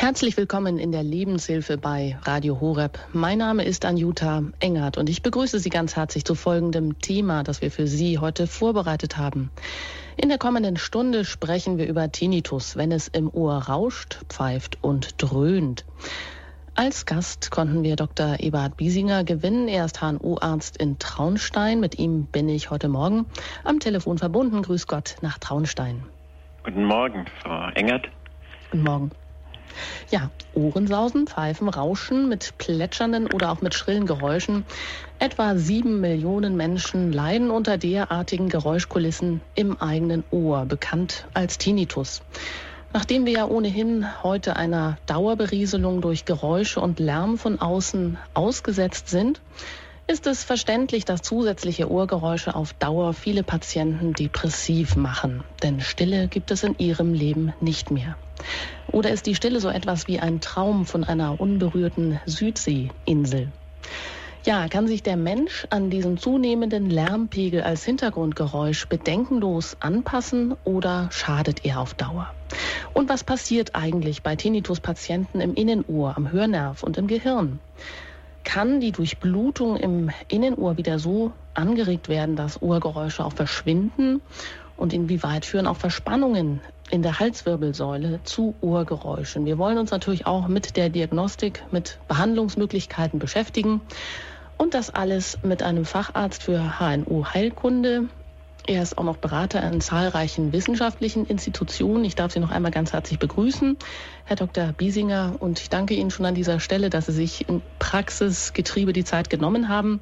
Herzlich willkommen in der Lebenshilfe bei Radio Horeb. Mein Name ist Anjuta Engert und ich begrüße Sie ganz herzlich zu folgendem Thema, das wir für Sie heute vorbereitet haben. In der kommenden Stunde sprechen wir über Tinnitus, wenn es im Ohr rauscht, pfeift und dröhnt. Als Gast konnten wir Dr. Eberhard Biesinger gewinnen. Er ist HNO-Arzt in Traunstein. Mit ihm bin ich heute Morgen am Telefon verbunden. Grüß Gott nach Traunstein. Guten Morgen, Frau Engert. Guten Morgen. Ja, Ohrensausen, Pfeifen, Rauschen mit plätschernden oder auch mit schrillen Geräuschen. Etwa 7 Millionen Menschen leiden unter derartigen Geräuschkulissen im eigenen Ohr, bekannt als Tinnitus. Nachdem wir ja ohnehin heute einer Dauerberieselung durch Geräusche und Lärm von außen ausgesetzt sind, ist es verständlich, dass zusätzliche Ohrgeräusche auf Dauer viele Patienten depressiv machen. Denn Stille gibt es in ihrem Leben nicht mehr. Oder ist die Stille so etwas wie ein Traum von einer unberührten Südseeinsel? Ja, kann sich der Mensch an diesen zunehmenden Lärmpegel als Hintergrundgeräusch bedenkenlos anpassen oder schadet er auf Dauer? Und was passiert eigentlich bei Tinnitus-Patienten im Innenohr, am Hörnerv und im Gehirn? Kann die Durchblutung im Innenohr wieder so angeregt werden, dass Ohrgeräusche auch verschwinden? Und inwieweit führen auch Verspannungen in der Halswirbelsäule zu Ohrgeräuschen? Wir wollen uns natürlich auch mit der Diagnostik, mit Behandlungsmöglichkeiten beschäftigen. Und das alles mit einem Facharzt für HNO-Heilkunde. Er ist auch noch Berater an zahlreichen wissenschaftlichen Institutionen. Ich darf Sie noch einmal ganz herzlich begrüßen, Herr Dr. Biesinger. Und ich danke Ihnen schon an dieser Stelle, dass Sie sich im Praxisgetriebe die Zeit genommen haben,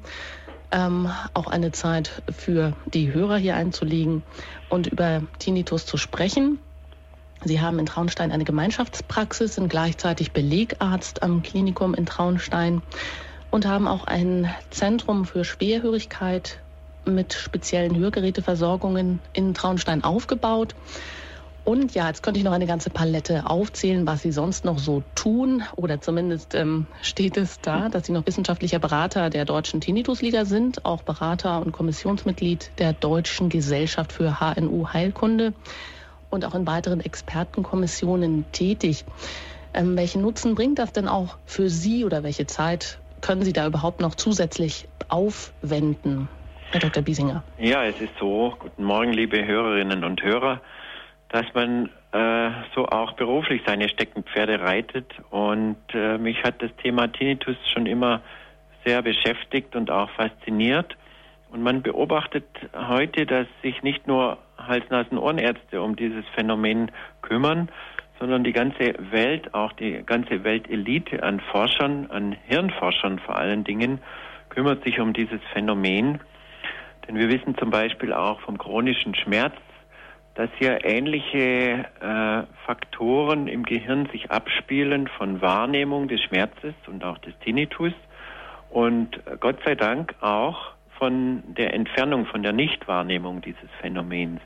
auch eine Zeit für die Hörer hier einzulegen und über Tinnitus zu sprechen. Sie haben in Traunstein eine Gemeinschaftspraxis, sind gleichzeitig Belegarzt am Klinikum in Traunstein und haben auch ein Zentrum für Schwerhörigkeit mit speziellen Hörgeräteversorgungen in Traunstein aufgebaut. Und ja, jetzt könnte ich noch eine ganze Palette aufzählen, was Sie sonst noch so tun. Oder zumindest steht es da, dass Sie noch wissenschaftlicher Berater der Deutschen Tinnitusliga sind, auch Berater und Kommissionsmitglied der Deutschen Gesellschaft für HNO-Heilkunde und auch in weiteren Expertenkommissionen tätig. Welchen Nutzen bringt das denn auch für Sie oder welche Zeit können Sie da überhaupt noch zusätzlich aufwenden, Herr Dr. Biesinger? Ja, es ist so, guten Morgen, liebe Hörerinnen und Hörer, dass man so auch beruflich seine Steckenpferde reitet. Und mich hat das Thema Tinnitus schon immer sehr beschäftigt und auch fasziniert. Und man beobachtet heute, dass sich nicht nur Hals-Nasen-Ohrenärzte um dieses Phänomen kümmern, sondern die ganze Welt, auch die ganze Weltelite an Forschern, an Hirnforschern vor allen Dingen, kümmert sich um dieses Phänomen. Denn wir wissen zum Beispiel auch vom chronischen Schmerz, dass hier ähnliche Faktoren im Gehirn sich abspielen von Wahrnehmung des Schmerzes und auch des Tinnitus und Gott sei Dank auch von der Entfernung, von der Nichtwahrnehmung dieses Phänomens.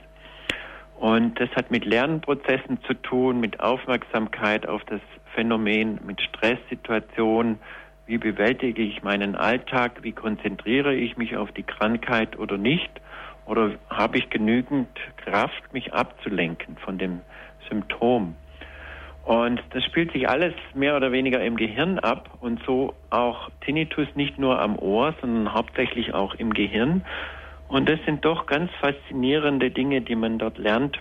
Und das hat mit Lernprozessen zu tun, mit Aufmerksamkeit auf das Phänomen, mit Stresssituationen. Wie bewältige ich meinen Alltag? Wie konzentriere ich mich auf die Krankheit oder nicht? Oder habe ich genügend Kraft, mich abzulenken von dem Symptom? Und das spielt sich alles mehr oder weniger im Gehirn ab und so auch Tinnitus nicht nur am Ohr, sondern hauptsächlich auch im Gehirn. Und das sind doch ganz faszinierende Dinge, die man dort lernt.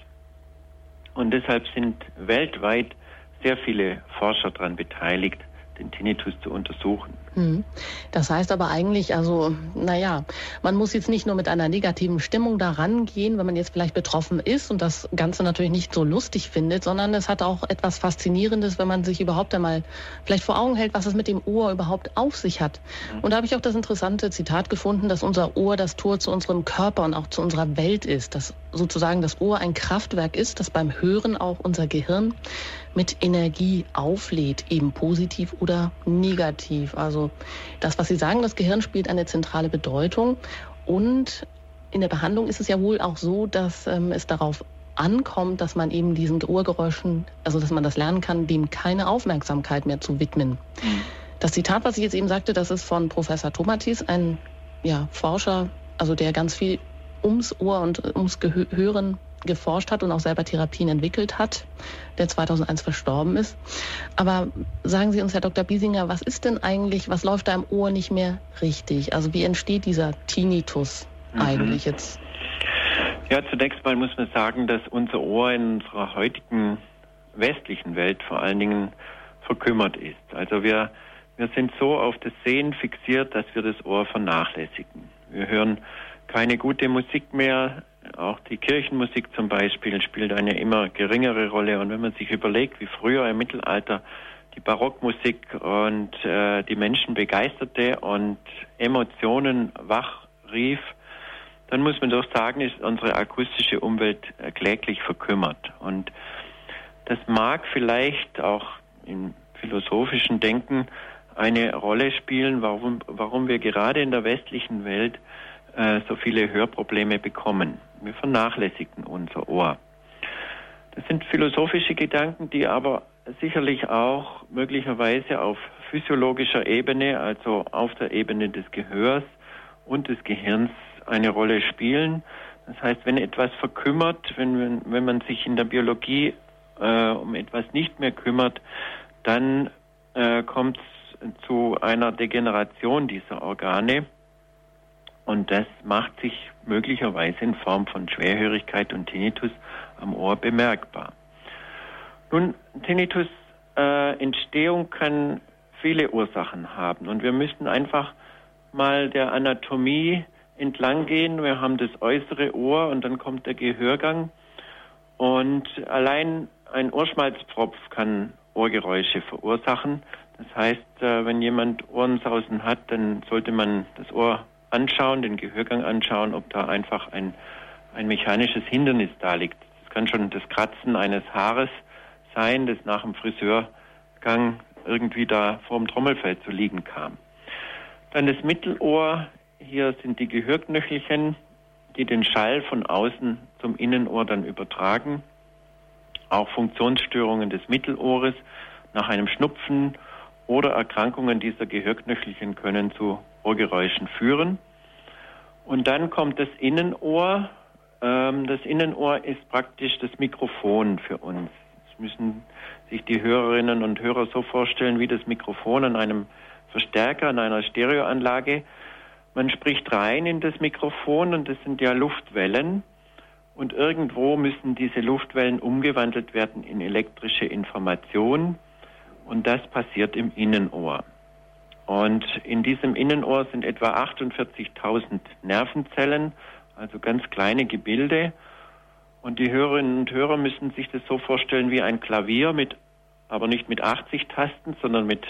Und deshalb sind weltweit sehr viele Forscher daran beteiligt, den Tinnitus zu untersuchen. Das heißt aber eigentlich, man muss jetzt nicht nur mit einer negativen Stimmung da rangehen, wenn man jetzt vielleicht betroffen ist und das Ganze natürlich nicht so lustig findet, sondern es hat auch etwas Faszinierendes, wenn man sich überhaupt einmal vielleicht vor Augen hält, was es mit dem Ohr überhaupt auf sich hat. Und da habe ich auch das interessante Zitat gefunden, dass unser Ohr das Tor zu unserem Körper und auch zu unserer Welt ist, dass sozusagen das Ohr ein Kraftwerk ist, das beim Hören auch unser Gehirn mit Energie auflädt, eben positiv oder negativ. Also das, was Sie sagen, das Gehirn spielt eine zentrale Bedeutung. Und in der Behandlung ist es ja wohl auch so, dass es darauf ankommt, dass man eben diesen Ohrgeräuschen, also dass man das lernen kann, dem keine Aufmerksamkeit mehr zu widmen. Das Zitat, was ich jetzt eben sagte, das ist von Professor Tomatis, ein Forscher, also der ganz viel ums Ohr und ums Hören geforscht hat und auch selber Therapien entwickelt hat, der 2001 verstorben ist. Aber sagen Sie uns, Herr Dr. Biesinger, was ist denn eigentlich, was läuft da im Ohr nicht mehr richtig? Also wie entsteht dieser Tinnitus eigentlich jetzt? Ja, zunächst mal muss man sagen, dass unser Ohr in unserer heutigen westlichen Welt vor allen Dingen verkümmert ist. Also wir sind so auf das Sehen fixiert, dass wir das Ohr vernachlässigen. Wir hören keine gute Musik mehr. Auch die Kirchenmusik zum Beispiel spielt eine immer geringere Rolle. Und wenn man sich überlegt, wie früher im Mittelalter die Barockmusik und die Menschen begeisterte und Emotionen wachrief, dann muss man doch sagen, ist unsere akustische Umwelt kläglich verkümmert. Und das mag vielleicht auch im philosophischen Denken eine Rolle spielen, warum wir gerade in der westlichen Welt so viele Hörprobleme bekommen. Wir vernachlässigen unser Ohr. Das sind philosophische Gedanken, die aber sicherlich auch möglicherweise auf physiologischer Ebene, also auf der Ebene des Gehörs und des Gehirns eine Rolle spielen. Das heißt, wenn etwas verkümmert, wenn man sich in der Biologie um etwas nicht mehr kümmert, dann kommt es zu einer Degeneration dieser Organe und das macht sich möglicherweise in Form von Schwerhörigkeit und Tinnitus am Ohr bemerkbar. Nun, Tinnitus Entstehung kann viele Ursachen haben und wir müssten einfach mal der Anatomie entlang gehen. Wir haben das äußere Ohr und dann kommt der Gehörgang und allein ein Ohrschmalzpfropf kann Ohrgeräusche verursachen. Das heißt, wenn jemand Ohrensausen hat, dann sollte man das Ohr anschauen, den Gehörgang anschauen, ob da einfach ein mechanisches Hindernis da liegt. Das kann schon das Kratzen eines Haares sein, das nach dem Friseurgang irgendwie da vor dem Trommelfell zu liegen kam. Dann das Mittelohr. Hier sind die Gehörknöchelchen, die den Schall von außen zum Innenohr dann übertragen. Auch Funktionsstörungen des Mittelohres nach einem Schnupfen oder Erkrankungen dieser Gehörknöchelchen können zu Ohrgeräuschen führen. Und dann kommt das Innenohr. Das Innenohr ist praktisch das Mikrofon für uns. Das müssen sich die Hörerinnen und Hörer so vorstellen wie das Mikrofon an einem Verstärker, an einer Stereoanlage. Man spricht rein in das Mikrofon und das sind ja Luftwellen und irgendwo müssen diese Luftwellen umgewandelt werden in elektrische Information und das passiert im Innenohr. Und in diesem Innenohr sind etwa 48.000 Nervenzellen, also ganz kleine Gebilde und die Hörerinnen und Hörer müssen sich das so vorstellen wie ein Klavier aber nicht mit 80 Tasten, sondern mit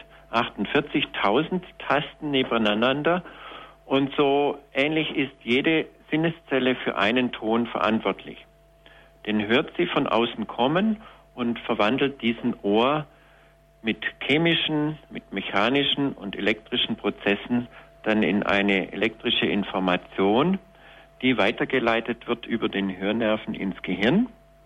48.000 Tasten nebeneinander. Und so ähnlich ist jede Sinneszelle für einen Ton verantwortlich. Den hört sie von außen kommen und verwandelt diesen Ohr mit chemischen, mit mechanischen und elektrischen Prozessen dann in eine elektrische Information, die weitergeleitet wird über den Hörnerven ins Gehirn.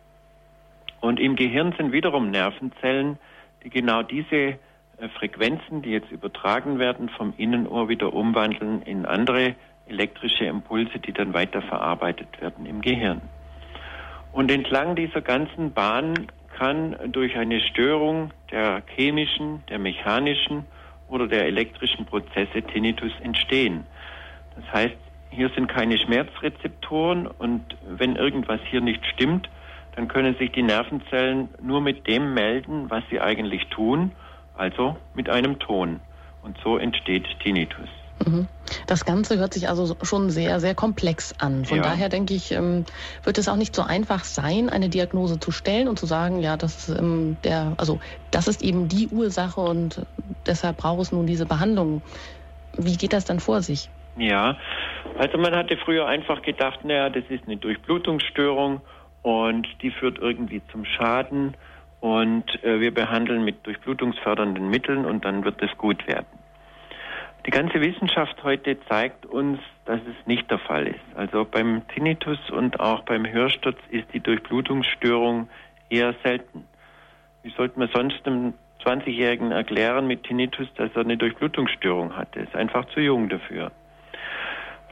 Und im Gehirn sind wiederum Nervenzellen, die genau diese Frequenzen, die jetzt übertragen werden, vom Innenohr wieder umwandeln in andere elektrische Impulse, die dann weiterverarbeitet werden im Gehirn. Und entlang dieser ganzen Bahn kann durch eine Störung der chemischen, der mechanischen oder der elektrischen Prozesse Tinnitus entstehen. Das heißt, hier sind keine Schmerzrezeptoren und wenn irgendwas hier nicht stimmt, dann können sich die Nervenzellen nur mit dem melden, was sie eigentlich tun, also mit einem Ton. Und so entsteht Tinnitus. Das Ganze hört sich also schon sehr, sehr komplex an. Von daher denke ich, wird es auch nicht so einfach sein, eine Diagnose zu stellen und zu sagen, ja, das ist das ist eben die Ursache und deshalb braucht es nun diese Behandlung. Wie geht das dann vor sich? Ja, also man hatte früher einfach gedacht, das ist eine Durchblutungsstörung und die führt irgendwie zum Schaden und wir behandeln mit durchblutungsfördernden Mitteln und dann wird es gut werden. Die ganze Wissenschaft heute zeigt uns, dass es nicht der Fall ist. Also beim Tinnitus und auch beim Hörsturz ist die Durchblutungsstörung eher selten. Wie sollte man sonst einem 20-Jährigen erklären mit Tinnitus, dass er eine Durchblutungsstörung hatte? Er ist einfach zu jung dafür.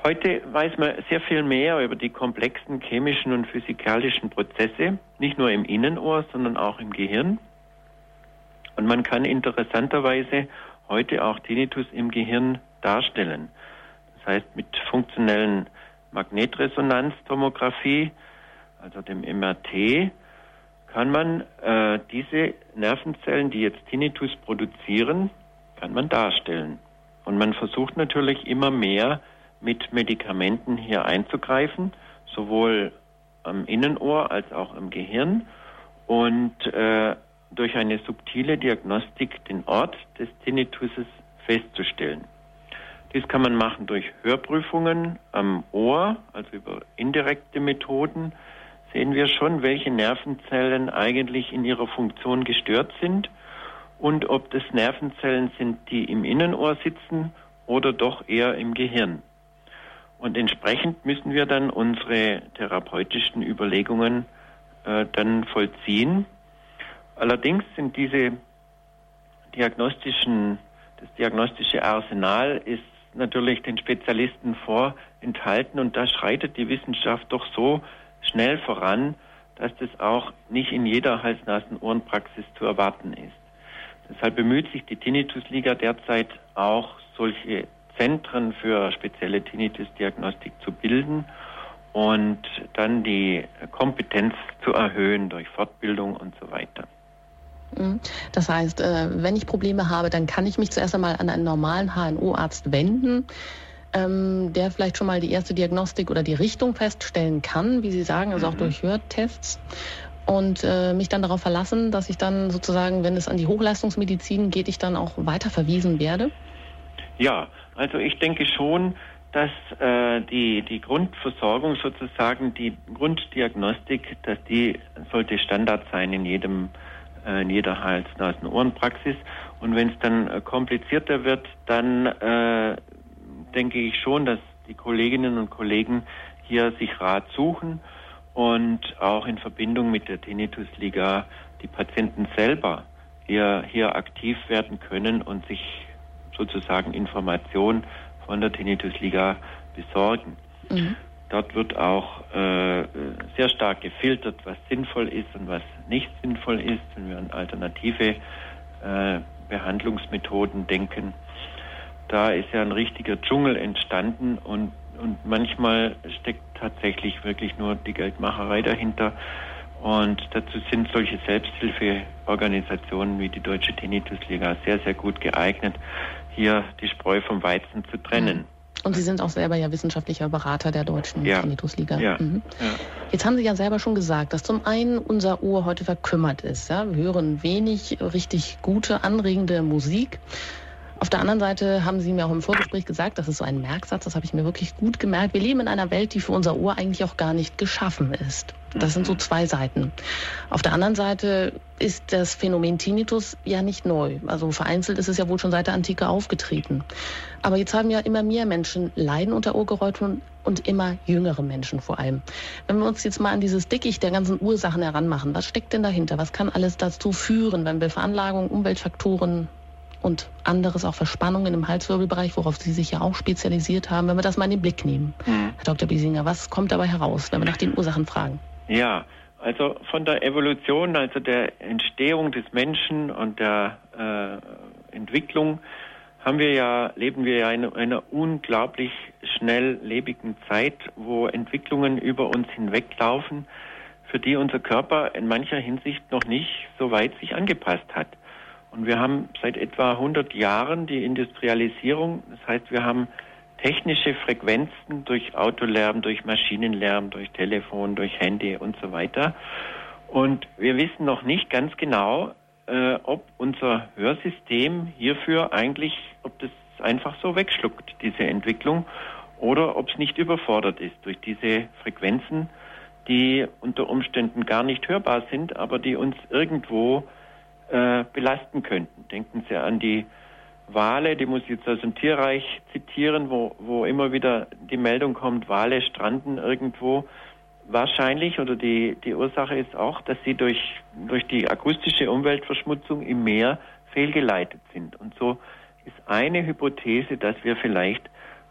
Heute weiß man sehr viel mehr über die komplexen chemischen und physikalischen Prozesse, nicht nur im Innenohr, sondern auch im Gehirn. Und man kann interessanterweise heute auch Tinnitus im Gehirn darstellen. Das heißt, mit funktionellen Magnetresonanztomographie, also dem MRT, kann man diese Nervenzellen, die jetzt Tinnitus produzieren, kann man darstellen. Und man versucht natürlich immer mehr mit Medikamenten hier einzugreifen, sowohl am Innenohr als auch im Gehirn und durch eine subtile Diagnostik den Ort des Tinnituses festzustellen. Dies kann man machen durch Hörprüfungen am Ohr, also über indirekte Methoden. Sehen wir schon, welche Nervenzellen eigentlich in ihrer Funktion gestört sind und ob das Nervenzellen sind, die im Innenohr sitzen oder doch eher im Gehirn. Und entsprechend müssen wir dann unsere therapeutischen Überlegungen dann vollziehen. Allerdings sind das diagnostische Arsenal ist natürlich den Spezialisten vorenthalten und da schreitet die Wissenschaft doch so schnell voran, dass das auch nicht in jeder Hals-Nasen-Ohren-Praxis zu erwarten ist. Deshalb bemüht sich die Tinnitus-Liga derzeit auch, solche Zentren für spezielle Tinnitus-Diagnostik zu bilden und dann die Kompetenz zu erhöhen durch Fortbildung und so weiter. Das heißt, wenn ich Probleme habe, dann kann ich mich zuerst einmal an einen normalen HNO-Arzt wenden, der vielleicht schon mal die erste Diagnostik oder die Richtung feststellen kann, wie Sie sagen, also auch durch Hörtests. Und mich dann darauf verlassen, dass ich dann sozusagen, wenn es an die Hochleistungsmedizin geht, ich dann auch weiter verwiesen werde? Ja, also ich denke schon, dass die Grundversorgung sozusagen, die Grunddiagnostik, dass die sollte Standard sein in jeder Hals-Nasen-Ohren-Praxis. Und wenn es dann komplizierter wird, dann denke ich schon, dass die Kolleginnen und Kollegen hier sich Rat suchen und auch in Verbindung mit der Tinnitus-Liga die Patienten selber hier aktiv werden können und sich sozusagen Informationen von der Tinnitus-Liga besorgen. Dort wird auch sehr stark gefiltert, was sinnvoll ist und was nicht sinnvoll ist, wenn wir an alternative Behandlungsmethoden denken. Da ist ja ein richtiger Dschungel entstanden und manchmal steckt tatsächlich wirklich nur die Geldmacherei dahinter. Und dazu sind solche Selbsthilfeorganisationen wie die Deutsche Tinnitus-Liga sehr, sehr gut geeignet, hier die Spreu vom Weizen zu trennen. Und Sie sind auch selber ja wissenschaftlicher Berater der Deutschen Tinnitus-Liga. Ja. Jetzt haben Sie ja selber schon gesagt, dass zum einen unser Ohr heute verkümmert ist. Ja? Wir hören wenig richtig gute, anregende Musik. Auf der anderen Seite haben Sie mir auch im Vorgespräch gesagt, das ist so ein Merksatz, das habe ich mir wirklich gut gemerkt. Wir leben in einer Welt, die für unser Ohr eigentlich auch gar nicht geschaffen ist. Das sind so zwei Seiten. Auf der anderen Seite ist das Phänomen Tinnitus ja nicht neu. Also vereinzelt ist es ja wohl schon seit der Antike aufgetreten. Aber jetzt haben ja immer mehr Menschen leiden unter Ohrgeräuschen und immer jüngere Menschen vor allem. Wenn wir uns jetzt mal an dieses Dickicht der ganzen Ursachen heranmachen, was steckt denn dahinter? Was kann alles dazu führen, wenn wir Veranlagung, Umweltfaktoren und anderes, auch Verspannungen im Halswirbelbereich, worauf Sie sich ja auch spezialisiert haben, wenn wir das mal in den Blick nehmen? Herr Dr. Biesinger, was kommt dabei heraus, wenn wir nach den Ursachen fragen? Ja, also von der Evolution, also der Entstehung des Menschen und der Entwicklung leben wir ja in einer unglaublich schnelllebigen Zeit, wo Entwicklungen über uns hinweglaufen, für die unser Körper in mancher Hinsicht noch nicht so weit sich angepasst hat. Und wir haben seit etwa 100 Jahren die Industrialisierung. Das heißt, wir haben technische Frequenzen durch Autolärm, durch Maschinenlärm, durch Telefon, durch Handy und so weiter. Und wir wissen noch nicht ganz genau, ob unser Hörsystem hierfür eigentlich, ob das einfach so wegschluckt, diese Entwicklung, oder ob es nicht überfordert ist durch diese Frequenzen, die unter Umständen gar nicht hörbar sind, aber die uns irgendwo belasten könnten. Denken Sie an die Wale, die muss ich jetzt aus dem Tierreich zitieren, wo immer wieder die Meldung kommt, Wale stranden irgendwo. Wahrscheinlich, oder die Ursache ist auch, dass sie durch die akustische Umweltverschmutzung im Meer fehlgeleitet sind. Und so ist eine Hypothese, dass wir vielleicht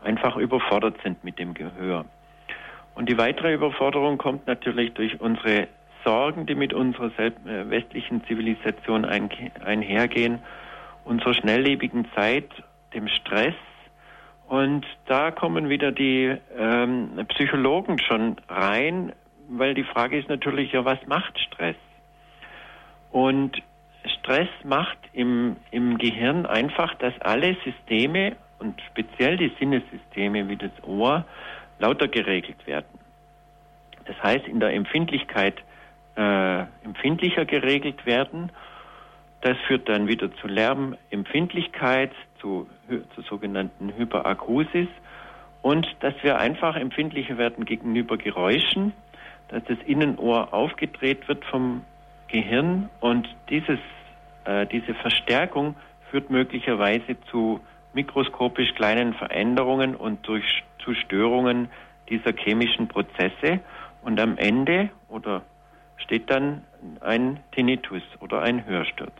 einfach überfordert sind mit dem Gehör. Und die weitere Überforderung kommt natürlich durch unsere Sorgen, die mit unserer westlichen Zivilisation einhergehen, unserer schnelllebigen Zeit, dem Stress. Und da kommen wieder die Psychologen schon rein, weil die Frage ist natürlich, ja, was macht Stress? Und Stress macht im Gehirn einfach, dass alle Systeme und speziell die Sinnessysteme wie das Ohr lauter geregelt werden. Das heißt, in der Empfindlichkeit empfindlicher geregelt werden. Das führt dann wieder zu Lärmempfindlichkeit, zu sogenannten Hyperakusis und dass wir einfach empfindlicher werden gegenüber Geräuschen, dass das Innenohr aufgedreht wird vom Gehirn und diese Verstärkung führt möglicherweise zu mikroskopisch kleinen Veränderungen und zu Störungen dieser chemischen Prozesse und am Ende steht dann ein Tinnitus oder ein Hörsturz.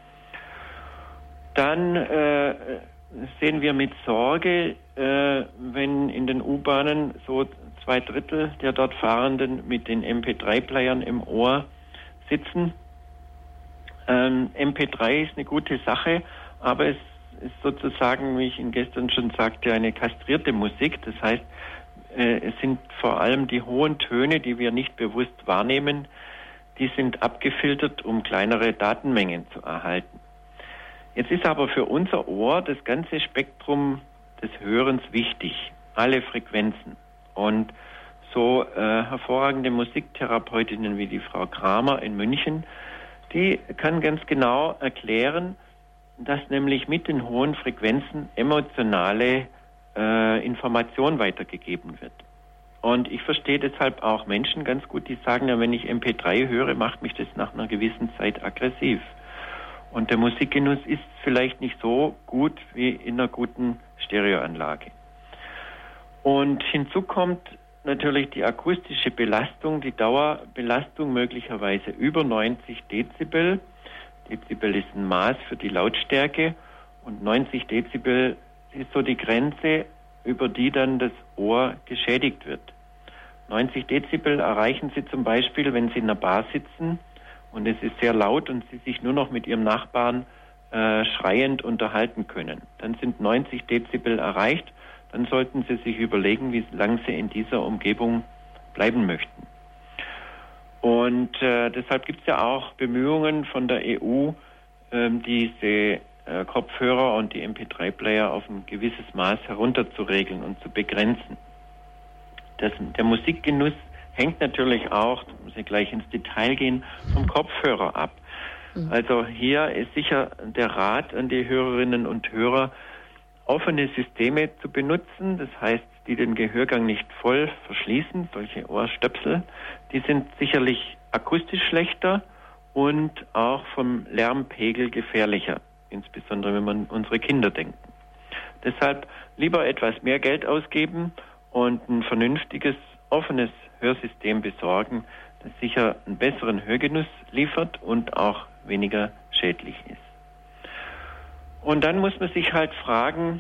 Dann sehen wir mit Sorge, wenn in den U-Bahnen so 2/3 der dort Fahrenden mit den MP3-Playern im Ohr sitzen. MP3 ist eine gute Sache, aber es ist sozusagen, wie ich Ihnen gestern schon sagte, eine kastrierte Musik. Das heißt, es sind vor allem die hohen Töne, die wir nicht bewusst wahrnehmen, die sind abgefiltert, um kleinere Datenmengen zu erhalten. Jetzt ist aber für unser Ohr das ganze Spektrum des Hörens wichtig, alle Frequenzen. Und so hervorragende Musiktherapeutinnen wie die Frau Kramer in München, die kann ganz genau erklären, dass nämlich mit den hohen Frequenzen emotionale Information weitergegeben wird. Und ich verstehe deshalb auch Menschen ganz gut, die sagen, ja, wenn ich MP3 höre, macht mich das nach einer gewissen Zeit aggressiv. Und der Musikgenuss ist vielleicht nicht so gut wie in einer guten Stereoanlage. Und hinzu kommt natürlich die akustische Belastung, die Dauerbelastung möglicherweise über 90 Dezibel. Dezibel ist ein Maß für die Lautstärke und 90 Dezibel ist so die Grenze, über die dann das Ohr geschädigt wird. 90 Dezibel erreichen Sie zum Beispiel, wenn Sie in einer Bar sitzen und es ist sehr laut und Sie sich nur noch mit Ihrem Nachbarn schreiend unterhalten können. Dann sind 90 Dezibel erreicht, dann sollten Sie sich überlegen, wie lange Sie in dieser Umgebung bleiben möchten. Und deshalb gibt es ja auch Bemühungen von der EU, diese Kopfhörer und die MP3-Player auf ein gewisses Maß herunterzuregeln und zu begrenzen. Der Musikgenuss hängt natürlich auch, da muss ich gleich ins Detail gehen, vom Kopfhörer ab. Also hier ist sicher der Rat an die Hörerinnen und Hörer, offene Systeme zu benutzen, das heißt, die den Gehörgang nicht voll verschließen, solche Ohrstöpsel, die sind sicherlich akustisch schlechter und auch vom Lärmpegel gefährlicher, insbesondere wenn man an unsere Kinder denkt. Deshalb lieber etwas mehr Geld ausgeben und ein vernünftiges, offenes Hörsystem besorgen, das sicher einen besseren Hörgenuss liefert und auch weniger schädlich ist. Und dann muss man sich halt fragen,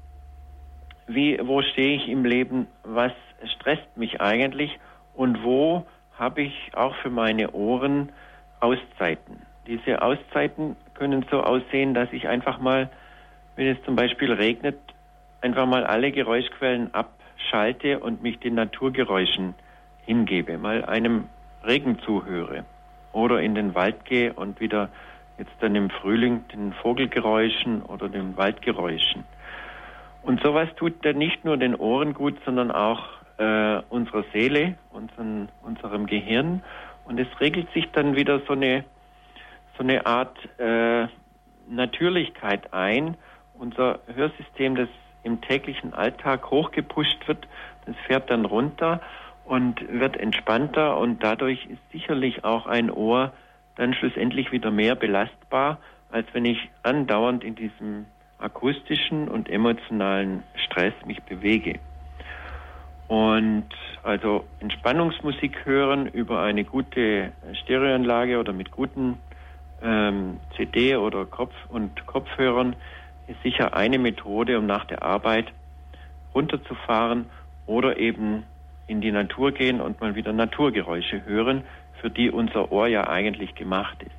wo stehe ich im Leben, was stresst mich eigentlich und wo habe ich auch für meine Ohren Auszeiten. Diese Auszeiten können so aussehen, dass ich einfach mal, wenn es zum Beispiel regnet, einfach mal alle Geräuschquellen abschalte und mich den Naturgeräuschen hingebe, mal einem Regen zuhöre oder in den Wald gehe und wieder jetzt dann im Frühling den Vogelgeräuschen oder den Waldgeräuschen. Und sowas tut dann nicht nur den Ohren gut, sondern auch unserer Seele, unserem Gehirn. Und es regelt sich dann wieder so eine Art Natürlichkeit ein. Unser Hörsystem, das im täglichen Alltag hochgepusht wird, das fährt dann runter und wird entspannter und dadurch ist sicherlich auch ein Ohr dann schlussendlich wieder mehr belastbar, als wenn ich andauernd in diesem akustischen und emotionalen Stress mich bewege. Und also Entspannungsmusik hören über eine gute Stereoanlage oder mit guten CD oder Kopfhörern ist sicher eine Methode, um nach der Arbeit runterzufahren oder eben in die Natur gehen und mal wieder Naturgeräusche hören, für die unser Ohr ja eigentlich gemacht ist.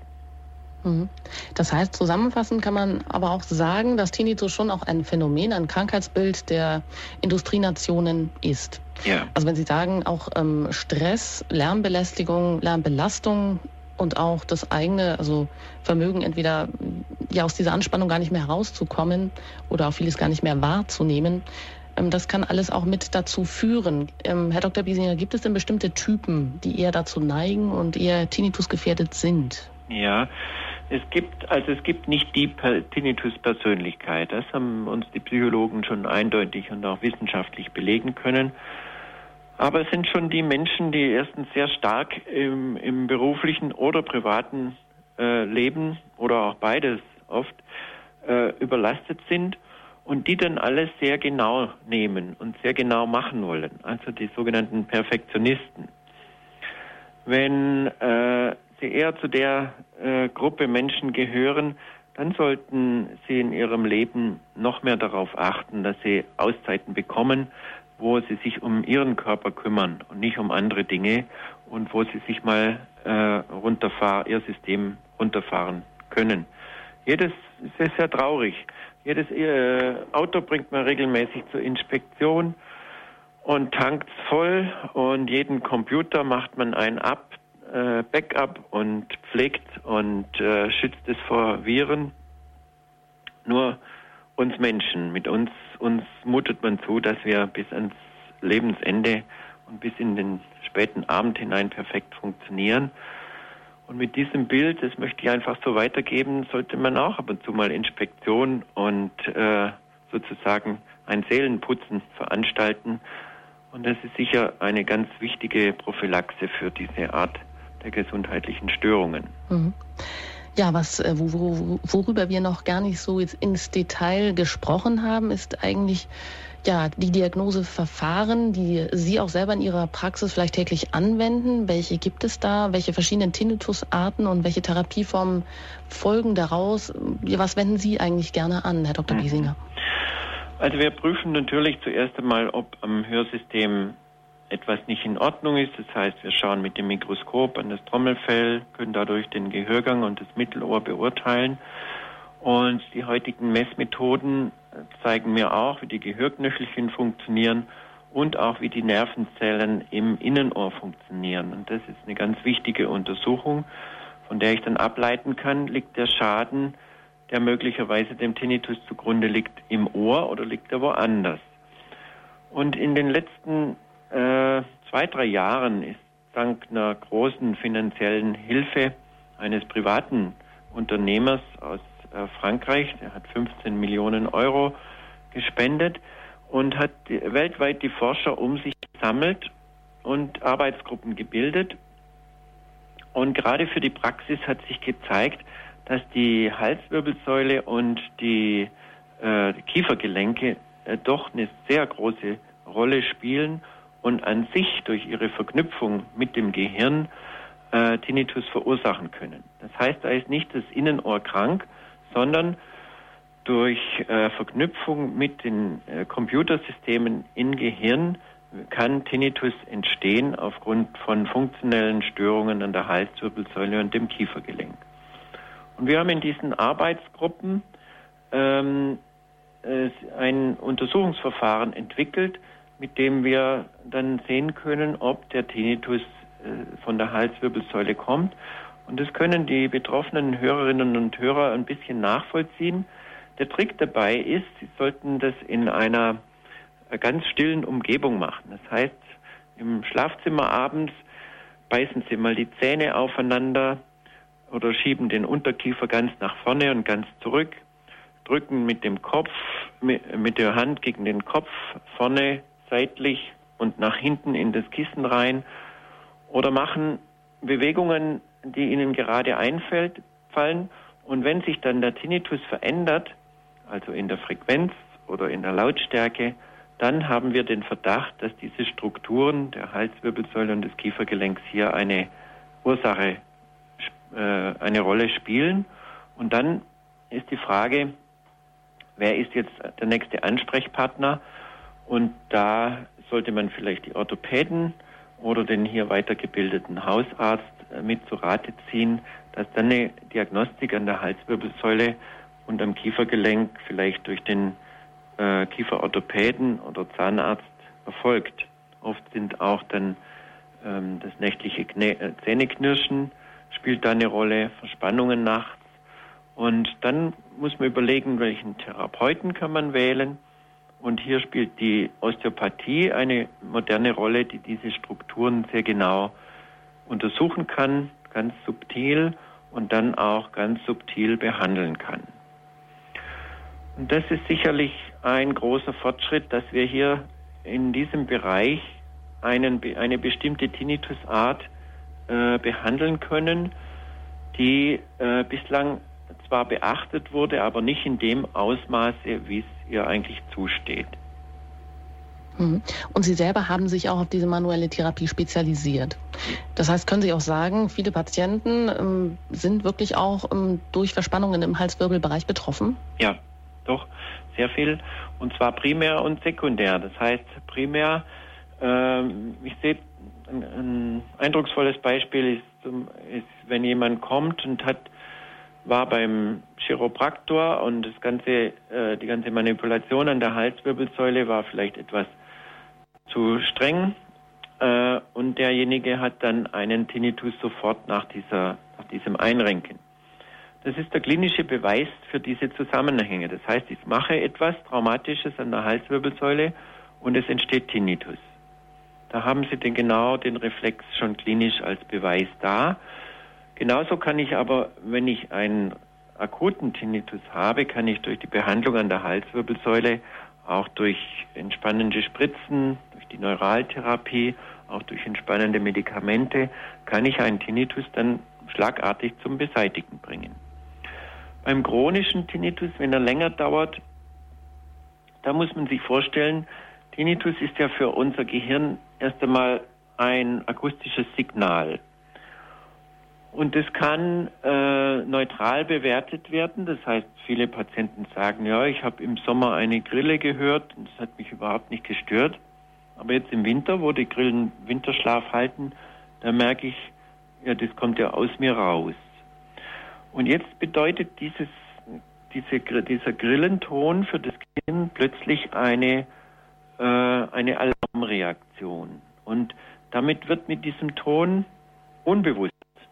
Das heißt, zusammenfassend kann man aber auch sagen, dass Tinnitus schon auch ein Phänomen, ein Krankheitsbild der Industrienationen ist. Ja. Also wenn Sie sagen, auch Stress, Lärmbelästigung, Lärmbelastung und auch das eigene, also Vermögen entweder ja aus dieser Anspannung gar nicht mehr herauszukommen oder auch vieles gar nicht mehr wahrzunehmen, das kann alles auch mit dazu führen. Herr Dr. Biesinger, gibt es denn bestimmte Typen, die eher dazu neigen und eher Tinnitus gefährdet sind? Ja, es gibt nicht die Tinnitus-Persönlichkeit. Das haben uns die Psychologen schon eindeutig und auch wissenschaftlich belegen können. Aber es sind schon die Menschen, die erstens sehr stark im beruflichen oder privaten Leben oder auch beides oft überlastet sind und die dann alles sehr genau nehmen und sehr genau machen wollen. Also die sogenannten Perfektionisten. Wenn Sie eher zu der Gruppe Menschen gehören, dann sollten Sie in Ihrem Leben noch mehr darauf achten, dass Sie Auszeiten bekommen, wo Sie sich um Ihren Körper kümmern und nicht um andere Dinge und wo Sie sich mal Ihr System runterfahren können. Es ist sehr traurig. Jedes Auto bringt man regelmäßig zur Inspektion und tankt voll und jeden Computer macht man ein Backup und pflegt und schützt es vor Viren. Nur uns Menschen, mit uns mutet man zu, dass wir bis ans Lebensende und bis in den späten Abend hinein perfekt funktionieren. Und mit diesem Bild, das möchte ich einfach so weitergeben, sollte man auch ab und zu mal Inspektion und sozusagen ein Seelenputzen veranstalten. Und das ist sicher eine ganz wichtige Prophylaxe für diese Art der gesundheitlichen Störungen. Ja, worüber wir noch gar nicht so jetzt ins Detail gesprochen haben, ist eigentlich ja die Diagnoseverfahren, die Sie auch selber in Ihrer Praxis vielleicht täglich anwenden. Welche gibt es da? Welche verschiedenen Tinnitusarten und welche Therapieformen folgen daraus? Was wenden Sie eigentlich gerne an, Herr Dr. Biesinger? Also wir prüfen natürlich zuerst einmal, ob am Hörsystem etwas nicht in Ordnung ist. Das heißt, wir schauen mit dem Mikroskop an das Trommelfell, können dadurch den Gehörgang und das Mittelohr beurteilen. Und die heutigen Messmethoden zeigen mir auch, wie die Gehörknöchelchen funktionieren und auch wie die Nervenzellen im Innenohr funktionieren. Und das ist eine ganz wichtige Untersuchung, von der ich dann ableiten kann, liegt der Schaden, der möglicherweise dem Tinnitus zugrunde liegt, im Ohr oder liegt er woanders. Und in den letzten 2-3 Jahren ist dank einer großen finanziellen Hilfe eines privaten Unternehmers aus Frankreich, der hat 15 Millionen Euro gespendet und hat weltweit die Forscher um sich gesammelt und Arbeitsgruppen gebildet. Und gerade für die Praxis hat sich gezeigt, dass die Halswirbelsäule und die Kiefergelenke doch eine sehr große Rolle spielen und an sich durch ihre Verknüpfung mit dem Gehirn Tinnitus verursachen können. Das heißt, da ist nicht das Innenohr krank, sondern durch Verknüpfung mit den Computersystemen im Gehirn kann Tinnitus entstehen aufgrund von funktionellen Störungen an der Halswirbelsäule und dem Kiefergelenk. Und wir haben in diesen Arbeitsgruppen ein Untersuchungsverfahren entwickelt, mit dem wir dann sehen können, ob der Tinnitus von der Halswirbelsäule kommt. Und das können die betroffenen Hörerinnen und Hörer ein bisschen nachvollziehen. Der Trick dabei ist, Sie sollten das in einer ganz stillen Umgebung machen. Das heißt, im Schlafzimmer abends beißen Sie mal die Zähne aufeinander oder schieben den Unterkiefer ganz nach vorne und ganz zurück, drücken mit dem Kopf, mit der Hand gegen den Kopf vorne, seitlich und nach hinten in das Kissen rein oder machen Bewegungen, die Ihnen gerade einfallen. Und wenn sich dann der Tinnitus verändert, also in der Frequenz oder in der Lautstärke, dann haben wir den Verdacht, dass diese Strukturen der Halswirbelsäule und des Kiefergelenks hier eine Rolle spielen. Und dann ist die Frage, wer ist jetzt der nächste Ansprechpartner? Und da sollte man vielleicht die Orthopäden oder den hier weitergebildeten Hausarzt mit zu Rate ziehen, dass dann eine Diagnostik an der Halswirbelsäule und am Kiefergelenk vielleicht durch den Kieferorthopäden oder Zahnarzt erfolgt. Oft sind auch dann das nächtliche Zähneknirschen spielt da eine Rolle, Verspannungen nachts. Und dann muss man überlegen, welchen Therapeuten kann man wählen. Und hier spielt die Osteopathie eine moderne Rolle, die diese Strukturen sehr genau untersuchen kann, ganz subtil und dann auch ganz subtil behandeln kann. Und das ist sicherlich ein großer Fortschritt, dass wir hier in diesem Bereich eine bestimmte Tinnitusart behandeln können, die bislang zwar beachtet wurde, aber nicht in dem Ausmaße, wie es ihr eigentlich zusteht. Und Sie selber haben sich auch auf diese manuelle Therapie spezialisiert. Das heißt, können Sie auch sagen, viele Patienten sind wirklich auch durch Verspannungen im Halswirbelbereich betroffen? Ja, doch, sehr viel. Und zwar primär und sekundär. Das heißt, primär, ich sehe, ein eindrucksvolles Beispiel ist, wenn jemand kommt und war beim Chiropraktor und die ganze Manipulation an der Halswirbelsäule war vielleicht etwas zu streng und derjenige hat dann einen Tinnitus sofort nach diesem Einrenken. Das ist der klinische Beweis für diese Zusammenhänge. Das heißt, ich mache etwas Traumatisches an der Halswirbelsäule und es entsteht Tinnitus. Da haben Sie den Reflex schon klinisch als Beweis da. Genauso kann ich aber, wenn ich einen akuten Tinnitus habe, kann ich durch die Behandlung an der Halswirbelsäule, auch durch entspannende Spritzen, durch die Neuraltherapie, auch durch entspannende Medikamente, kann ich einen Tinnitus dann schlagartig zum Beseitigen bringen. Beim chronischen Tinnitus, wenn er länger dauert, da muss man sich vorstellen, Tinnitus ist ja für unser Gehirn erst einmal ein akustisches Signal. Und das kann neutral bewertet werden. Das heißt, viele Patienten sagen, ja, ich habe im Sommer eine Grille gehört und das hat mich überhaupt nicht gestört. Aber jetzt im Winter, wo die Grillen Winterschlaf halten, da merke ich, ja, das kommt ja aus mir raus. Und jetzt bedeutet dieser Grillenton für das Gehirn plötzlich eine Alarmreaktion. Und damit wird mit diesem Ton unbewusst,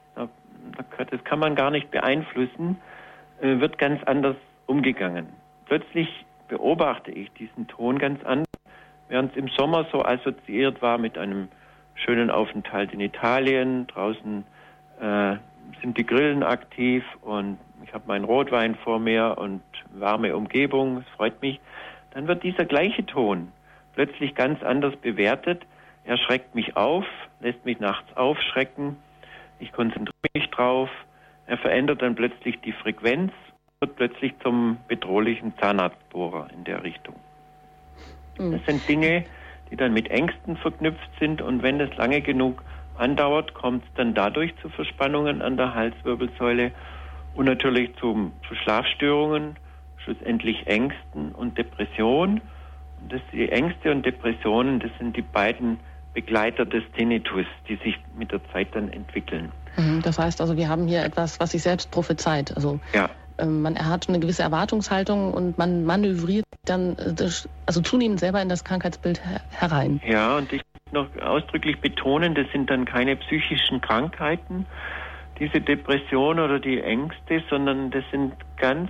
das kann man gar nicht beeinflussen, wird ganz anders umgegangen. Plötzlich beobachte ich diesen Ton ganz anders, während es im Sommer so assoziiert war mit einem schönen Aufenthalt in Italien. Draußen sind die Grillen aktiv und ich habe meinen Rotwein vor mir und warme Umgebung, es freut mich. Dann wird dieser gleiche Ton plötzlich ganz anders bewertet. Er schreckt mich auf, lässt mich nachts aufschrecken. Ich konzentriere mich drauf. Er verändert dann plötzlich die Frequenz, wird plötzlich zum bedrohlichen Zahnarztbohrer in der Richtung. Das sind Dinge, die dann mit Ängsten verknüpft sind und wenn das lange genug andauert, kommt es dann dadurch zu Verspannungen an der Halswirbelsäule und natürlich zu Schlafstörungen, schlussendlich Ängsten und Depression. Und die Ängste und Depressionen, das sind die beiden Begleiter des Tinnitus, die sich mit der Zeit dann entwickeln. Das heißt also, wir haben hier etwas, was sich selbst prophezeit. Also ja. Man hat eine gewisse Erwartungshaltung und man manövriert dann zunehmend selber in das Krankheitsbild herein. Ja, und ich muss noch ausdrücklich betonen, das sind dann keine psychischen Krankheiten, diese Depression oder die Ängste, sondern das sind ganz,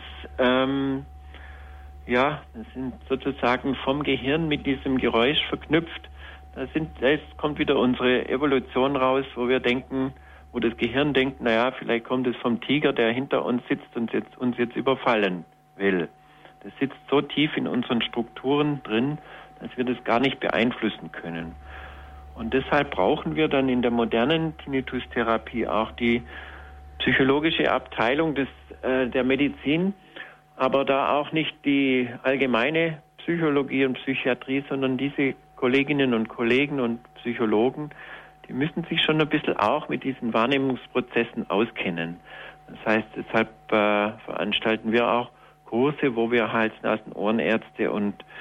das sind sozusagen vom Gehirn mit diesem Geräusch verknüpft. Da kommt wieder unsere Evolution raus, wo wir denken, wo das Gehirn denkt, vielleicht kommt es vom Tiger, der hinter uns sitzt und uns jetzt überfallen will. Das sitzt so tief in unseren Strukturen drin, dass wir das gar nicht beeinflussen können. Und deshalb brauchen wir dann in der modernen Tinnitus-Therapie auch die psychologische Abteilung der Medizin, aber da auch nicht die allgemeine Psychologie und Psychiatrie, sondern diese Kolleginnen und Kollegen und Psychologen, die müssen sich schon ein bisschen auch mit diesen Wahrnehmungsprozessen auskennen. Das heißt, deshalb veranstalten wir auch Kurse, wo wir Hals-, Nasen-, Ohrenärzte und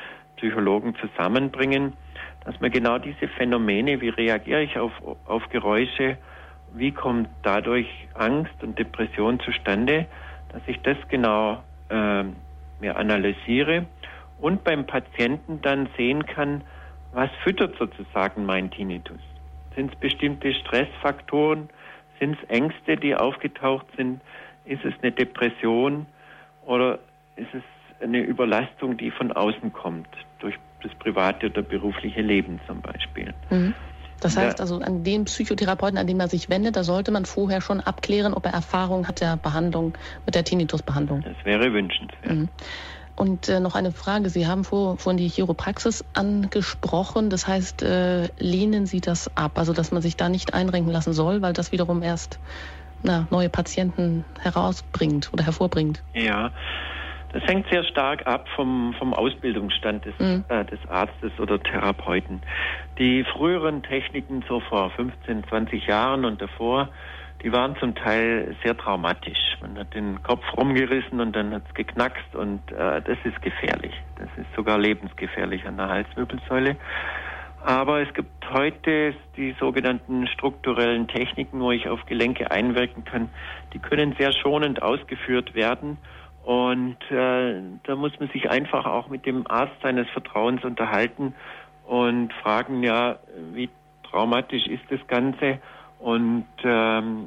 Psychologen zusammenbringen, dass man genau diese Phänomene, wie reagiere ich auf Geräusche, wie kommt dadurch Angst und Depression zustande, dass ich das genau mir analysiere und beim Patienten dann sehen kann, was füttert sozusagen mein Tinnitus. Sind es bestimmte Stressfaktoren? Sind es Ängste, die aufgetaucht sind? Ist es eine Depression oder ist es eine Überlastung, die von außen kommt, durch das private oder berufliche Leben zum Beispiel? Mhm. Das heißt also, an den Psychotherapeuten, an den man sich wendet, da sollte man vorher schon abklären, ob er Erfahrung hat der Behandlung, mit der Tinnitusbehandlung. Das wäre wünschenswert. Mhm. Und noch eine Frage. Sie haben vorhin die Chiropraxis angesprochen. Das heißt, lehnen Sie das ab? Also, dass man sich da nicht einrenken lassen soll, weil das wiederum erst neue Patienten hervorbringt. Ja, das hängt sehr stark ab vom Ausbildungsstand des Arztes oder Therapeuten. Die früheren Techniken, so vor 15, 20 Jahren und davor, die waren zum Teil sehr traumatisch. Man hat den Kopf rumgerissen und dann hat es geknackst und das ist gefährlich. Das ist sogar lebensgefährlich an der Halswirbelsäule. Aber es gibt heute die sogenannten strukturellen Techniken, wo ich auf Gelenke einwirken kann. Die können sehr schonend ausgeführt werden. Und da muss man sich einfach auch mit dem Arzt seines Vertrauens unterhalten und fragen, ja, wie traumatisch ist das Ganze? Und dann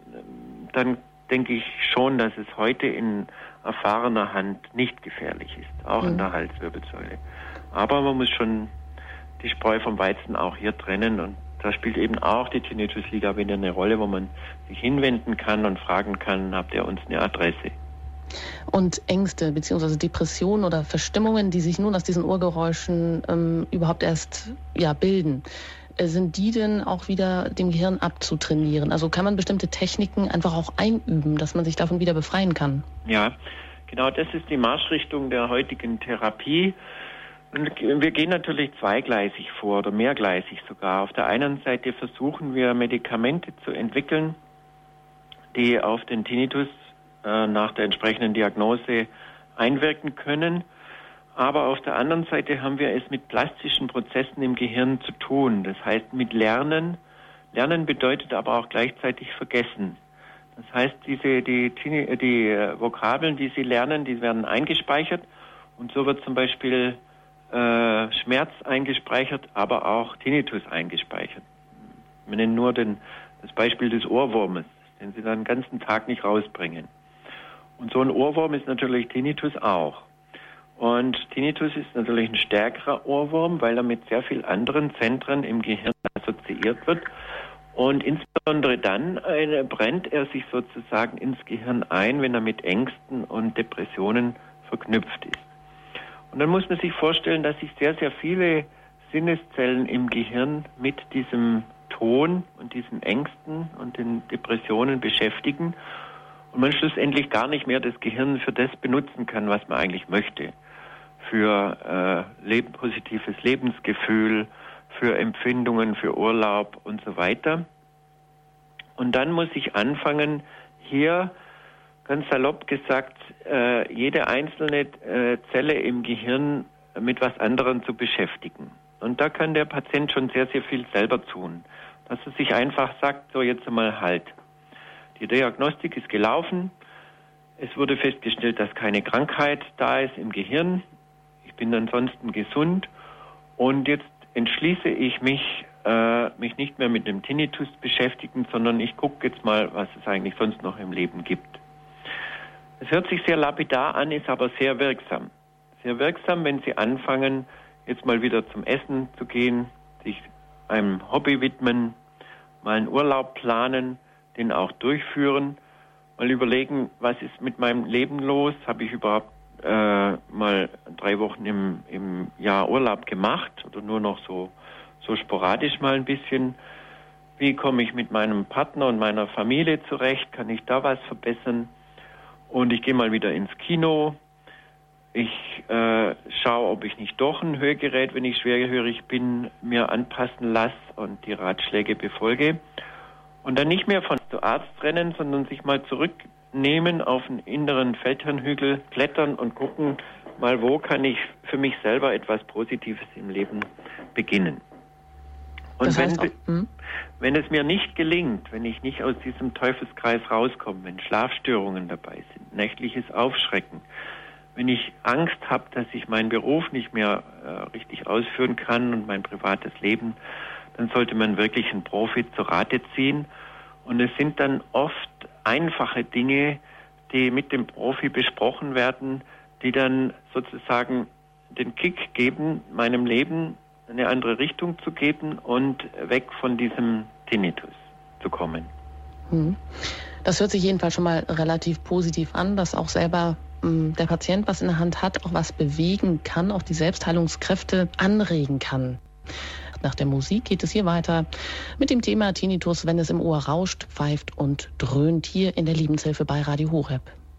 denke ich schon, dass es heute in erfahrener Hand nicht gefährlich ist, auch in der Halswirbelsäule. Aber man muss schon die Spreu vom Weizen auch hier trennen und da spielt eben auch die Tinnitus-Liga wieder eine Rolle, wo man sich hinwenden kann und fragen kann, habt ihr uns eine Adresse? Und Ängste bzw. Depressionen oder Verstimmungen, die sich nun aus diesen Ohrgeräuschen überhaupt erst bilden, sind die denn auch wieder dem Gehirn abzutrainieren? Also kann man bestimmte Techniken einfach auch einüben, dass man sich davon wieder befreien kann? Ja, genau, das ist die Marschrichtung der heutigen Therapie. Und wir gehen natürlich zweigleisig vor oder mehrgleisig sogar. Auf der einen Seite versuchen wir Medikamente zu entwickeln, die auf den Tinnitus nach der entsprechenden Diagnose einwirken können. Aber auf der anderen Seite haben wir es mit plastischen Prozessen im Gehirn zu tun. Das heißt mit Lernen. Lernen bedeutet aber auch gleichzeitig Vergessen. Das heißt, die Vokabeln, die Sie lernen, die werden eingespeichert. Und so wird zum Beispiel Schmerz eingespeichert, aber auch Tinnitus eingespeichert. Wir nennen nur das Beispiel des Ohrwurmes, den Sie dann den ganzen Tag nicht rausbringen. Und so ein Ohrwurm ist natürlich Tinnitus auch. Und Tinnitus ist natürlich ein stärkerer Ohrwurm, weil er mit sehr vielen anderen Zentren im Gehirn assoziiert wird. Und insbesondere dann brennt er sich sozusagen ins Gehirn ein, wenn er mit Ängsten und Depressionen verknüpft ist. Und dann muss man sich vorstellen, dass sich sehr, sehr viele Sinneszellen im Gehirn mit diesem Ton und diesen Ängsten und den Depressionen beschäftigen und man schlussendlich gar nicht mehr das Gehirn für das benutzen kann, was man eigentlich möchte. Für positives Lebensgefühl, für Empfindungen, für Urlaub und so weiter. Und dann muss ich anfangen, hier ganz salopp gesagt, jede einzelne Zelle im Gehirn mit was anderem zu beschäftigen. Und da kann der Patient schon sehr, sehr viel selber tun. Dass er sich einfach sagt, so jetzt einmal halt. Die Diagnostik ist gelaufen. Es wurde festgestellt, dass keine Krankheit da ist im Gehirn. Ich bin ansonsten gesund. Und jetzt entschließe ich mich, mich nicht mehr mit dem Tinnitus beschäftigen, sondern ich gucke jetzt mal, was es eigentlich sonst noch im Leben gibt. Es hört sich sehr lapidar an, ist aber sehr wirksam. Sehr wirksam, wenn Sie anfangen, jetzt mal wieder zum Essen zu gehen, sich einem Hobby widmen, mal einen Urlaub planen, den auch durchführen, mal überlegen, was ist mit meinem Leben los? Habe ich überhaupt mal 3 Wochen im Jahr Urlaub gemacht oder nur noch so sporadisch mal ein bisschen? Wie komme ich mit meinem Partner und meiner Familie zurecht? Kann ich da was verbessern? Und ich gehe mal wieder ins Kino. Ich schaue, ob ich nicht doch ein Hörgerät, wenn ich schwerhörig bin, mir anpassen lasse und die Ratschläge befolge. Und dann nicht mehr von zu Arzt rennen, sondern sich mal zurücknehmen, auf einen inneren Feldherrnhügel klettern und gucken, mal wo kann ich für mich selber etwas Positives im Leben beginnen. Und das heißt wenn es mir nicht gelingt, wenn ich nicht aus diesem Teufelskreis rauskomme, wenn Schlafstörungen dabei sind, nächtliches Aufschrecken, wenn ich Angst habe, dass ich meinen Beruf nicht mehr richtig ausführen kann und mein privates Leben, dann sollte man wirklich einen Profi zu Rate ziehen. Und es sind dann oft einfache Dinge, die mit dem Profi besprochen werden, die dann sozusagen den Kick geben, meinem Leben eine andere Richtung zu geben und weg von diesem Tinnitus zu kommen. Das hört sich jedenfalls schon mal relativ positiv an, dass auch selber der Patient was in der Hand hat, auch was bewegen kann, auch die Selbstheilungskräfte anregen kann. Nach der Musik geht es hier weiter mit dem Thema Tinnitus, wenn es im Ohr rauscht, pfeift und dröhnt, hier in der Lebenshilfe bei Radio Horeb.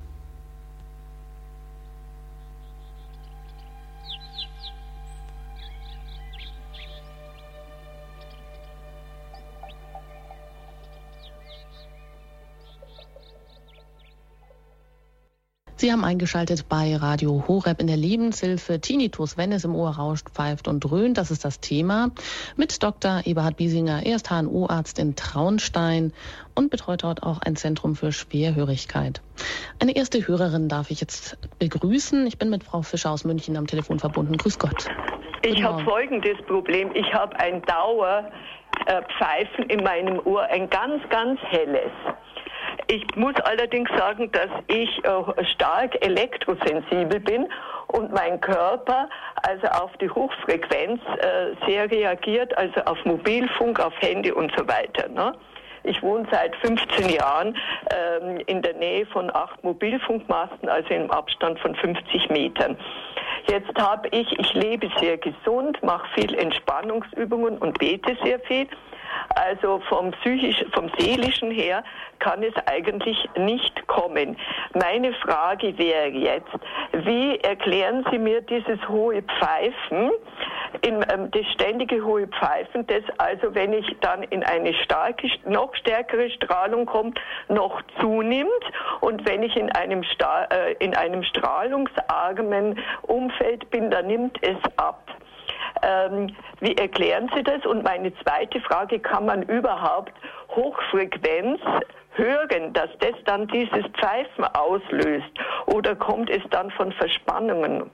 Sie haben eingeschaltet bei Radio Horeb in der Lebenshilfe. Tinnitus, wenn es im Ohr rauscht, pfeift und dröhnt, das ist das Thema. Mit Dr. Eberhard Biesinger, er ist HNO-Arzt in Traunstein und betreut dort auch ein Zentrum für Schwerhörigkeit. Eine erste Hörerin darf ich jetzt begrüßen. Ich bin mit Frau Fischer aus München am Telefon verbunden. Grüß Gott. Ich habe folgendes Problem. Ich habe ein Dauerpfeifen in meinem Ohr, ein ganz, ganz helles. Ich muss allerdings sagen, dass ich stark elektrosensibel bin und mein Körper also auf die Hochfrequenz sehr reagiert, also auf Mobilfunk, auf Handy und so weiter. Ne? Ich wohne seit 15 Jahren in der Nähe von 8 Mobilfunkmasten, also im Abstand von 50 Metern. Jetzt ich lebe sehr gesund, mache viel Entspannungsübungen und bete sehr viel. Also vom Seelischen her kann es eigentlich nicht kommen. Meine Frage wäre jetzt, wie erklären Sie mir dieses hohe Pfeifen, das ständige hohe Pfeifen, das also, wenn ich dann in eine noch stärkere Strahlung kommt, noch zunimmt und wenn ich in einem strahlungsarmen Umfeld bin, dann nimmt es ab. Wie erklären Sie das? Und meine zweite Frage, kann man überhaupt Hochfrequenz hören, dass das dann dieses Pfeifen auslöst? Oder kommt es dann von Verspannungen?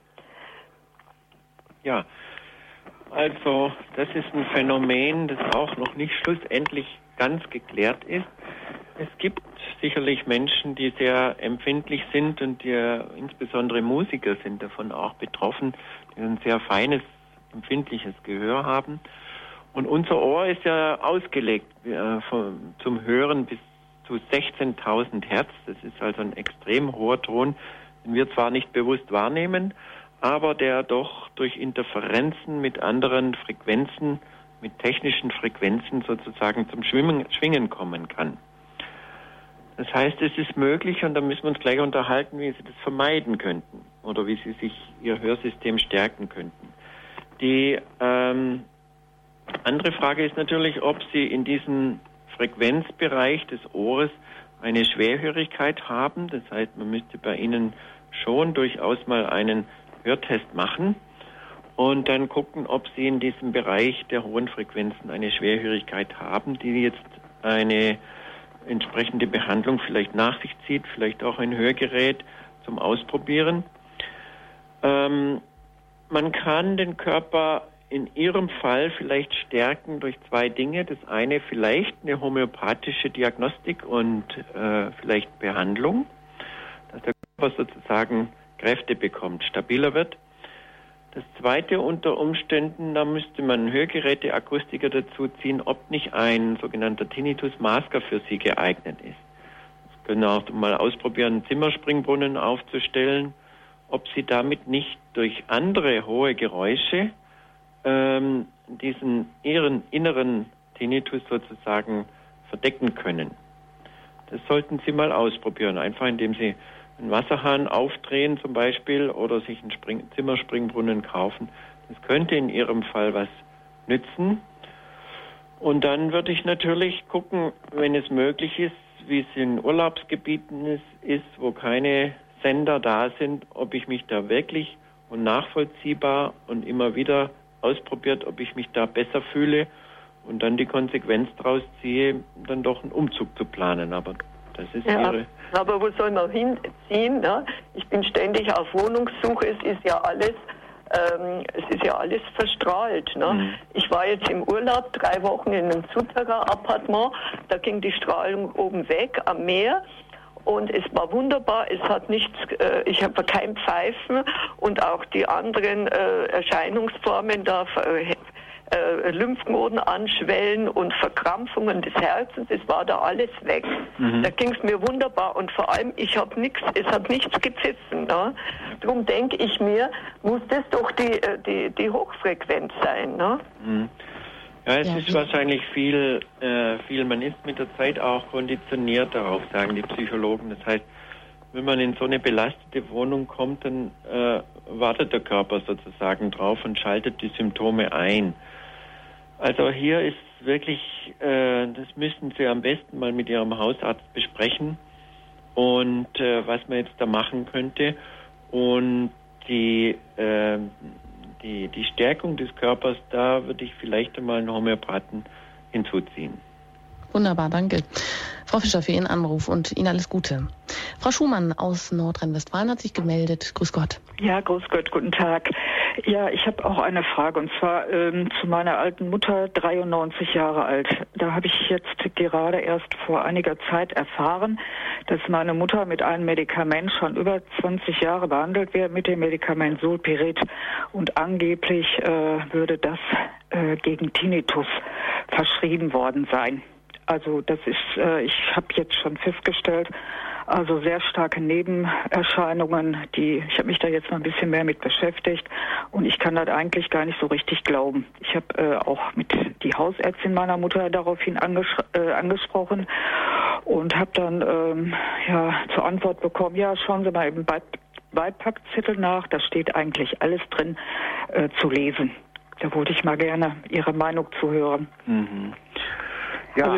Ja, also das ist ein Phänomen, das auch noch nicht schlussendlich ganz geklärt ist. Es gibt sicherlich Menschen, die sehr empfindlich sind und insbesondere Musiker sind davon auch betroffen, die ein sehr feines empfindliches Gehör haben. Und unser Ohr ist ja ausgelegt zum Hören bis zu 16.000 Hertz. Das ist also ein extrem hoher Ton, den wir zwar nicht bewusst wahrnehmen, aber der doch durch Interferenzen mit anderen Frequenzen, mit technischen Frequenzen sozusagen zum Schwingen kommen kann. Das heißt, es ist möglich, und da müssen wir uns gleich unterhalten, wie Sie das vermeiden könnten oder wie Sie sich Ihr Hörsystem stärken könnten. Die andere Frage ist natürlich, ob Sie in diesem Frequenzbereich des Ohres eine Schwerhörigkeit haben. Das heißt, man müsste bei Ihnen schon durchaus mal einen Hörtest machen und dann gucken, ob Sie in diesem Bereich der hohen Frequenzen eine Schwerhörigkeit haben, die jetzt eine entsprechende Behandlung vielleicht nach sich zieht, vielleicht auch ein Hörgerät zum Ausprobieren. Man kann den Körper in Ihrem Fall vielleicht stärken durch 2 Dinge. Das eine vielleicht eine homöopathische Diagnostik und vielleicht Behandlung, dass der Körper sozusagen Kräfte bekommt, stabiler wird. Das zweite unter Umständen, da müsste man Hörgeräteakustiker dazu ziehen, ob nicht ein sogenannter Tinnitus-Masker für Sie geeignet ist. Das können auch mal ausprobieren, einen Zimmerspringbrunnen aufzustellen, ob Sie damit nicht durch andere hohe Geräusche Ihren inneren Tinnitus sozusagen verdecken können. Das sollten Sie mal ausprobieren, einfach indem Sie einen Wasserhahn aufdrehen zum Beispiel oder sich einen Zimmerspringbrunnen kaufen. Das könnte in Ihrem Fall was nützen. Und dann würde ich natürlich gucken, wenn es möglich ist, wie es in Urlaubsgebieten ist, wo keine Sender da sind, ob ich mich da wirklich und nachvollziehbar und immer wieder ausprobiert, ob ich mich da besser fühle und dann die Konsequenz daraus ziehe, dann doch einen Umzug zu planen. Aber das ist ihre... Aber wo soll man hinziehen? Ne? Ich bin ständig auf Wohnungssuche, es ist ja alles verstrahlt. Ne? Ich war jetzt im Urlaub 3 Wochen in einem Zutager Appartement, da ging die Strahlung oben weg am Meer. Und es war wunderbar, es hat nichts, ich habe kein Pfeifen und auch die anderen Erscheinungsformen da, Lymphknoten anschwellen und Verkrampfungen des Herzens, es war da alles weg. Da ging es mir wunderbar und vor allem, es hat nichts gepfiffen. Ne? Darum denke ich mir, muss das doch die Hochfrequenz sein. Ne? Ja, es ist wahrscheinlich viel, man ist mit der Zeit auch konditioniert darauf, sagen die Psychologen. Das heißt, wenn man in so eine belastete Wohnung kommt, dann wartet der Körper sozusagen drauf und schaltet die Symptome ein. Also hier ist wirklich, das müssen Sie am besten mal mit Ihrem Hausarzt besprechen und was man jetzt da machen könnte. Und die Stärkung des Körpers, da würde ich vielleicht einmal einen Homöopathen hinzuziehen. Wunderbar, danke. Frau Fischer für Ihren Anruf und Ihnen alles Gute. Frau Schumann aus Nordrhein-Westfalen hat sich gemeldet. Grüß Gott. Ja, grüß Gott, guten Tag. Ja, ich habe auch eine Frage und zwar zu meiner alten Mutter, 93 Jahre alt. Da habe ich jetzt gerade erst vor einiger Zeit erfahren, dass meine Mutter mit einem Medikament schon über 20 Jahre behandelt wird, mit dem Medikament Sulpirit. Und angeblich würde das gegen Tinnitus verschrieben worden sein. Also das ist, ich habe jetzt schon festgestellt, also sehr starke Nebenerscheinungen, ich habe mich da jetzt mal ein bisschen mehr mit beschäftigt und ich kann das eigentlich gar nicht so richtig glauben. Ich habe auch mit die Hausärztin meiner Mutter daraufhin angesprochen und habe dann zur Antwort bekommen, ja, schauen Sie mal im Beipackzettel nach, da steht eigentlich alles drin zu lesen. Da wollte ich mal gerne Ihre Meinung zu hören. Ja.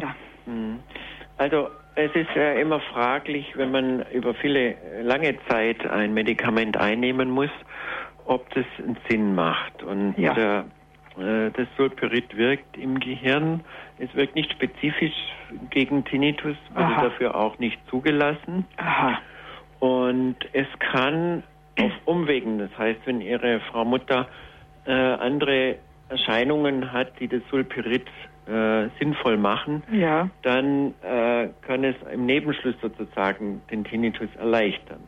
Also, es ist ja immer fraglich, wenn man über lange Zeit ein Medikament einnehmen muss, ob das einen Sinn macht. Und das Sulpirit wirkt im Gehirn. Es wirkt nicht spezifisch gegen Tinnitus, wurde dafür auch nicht zugelassen. Und es kann auf Umwegen, das heißt, wenn Ihre Frau Mutter andere Erscheinungen hat, die das Sulpirit sinnvoll machen, dann kann es im Nebenschluss sozusagen den Tinnitus erleichtern.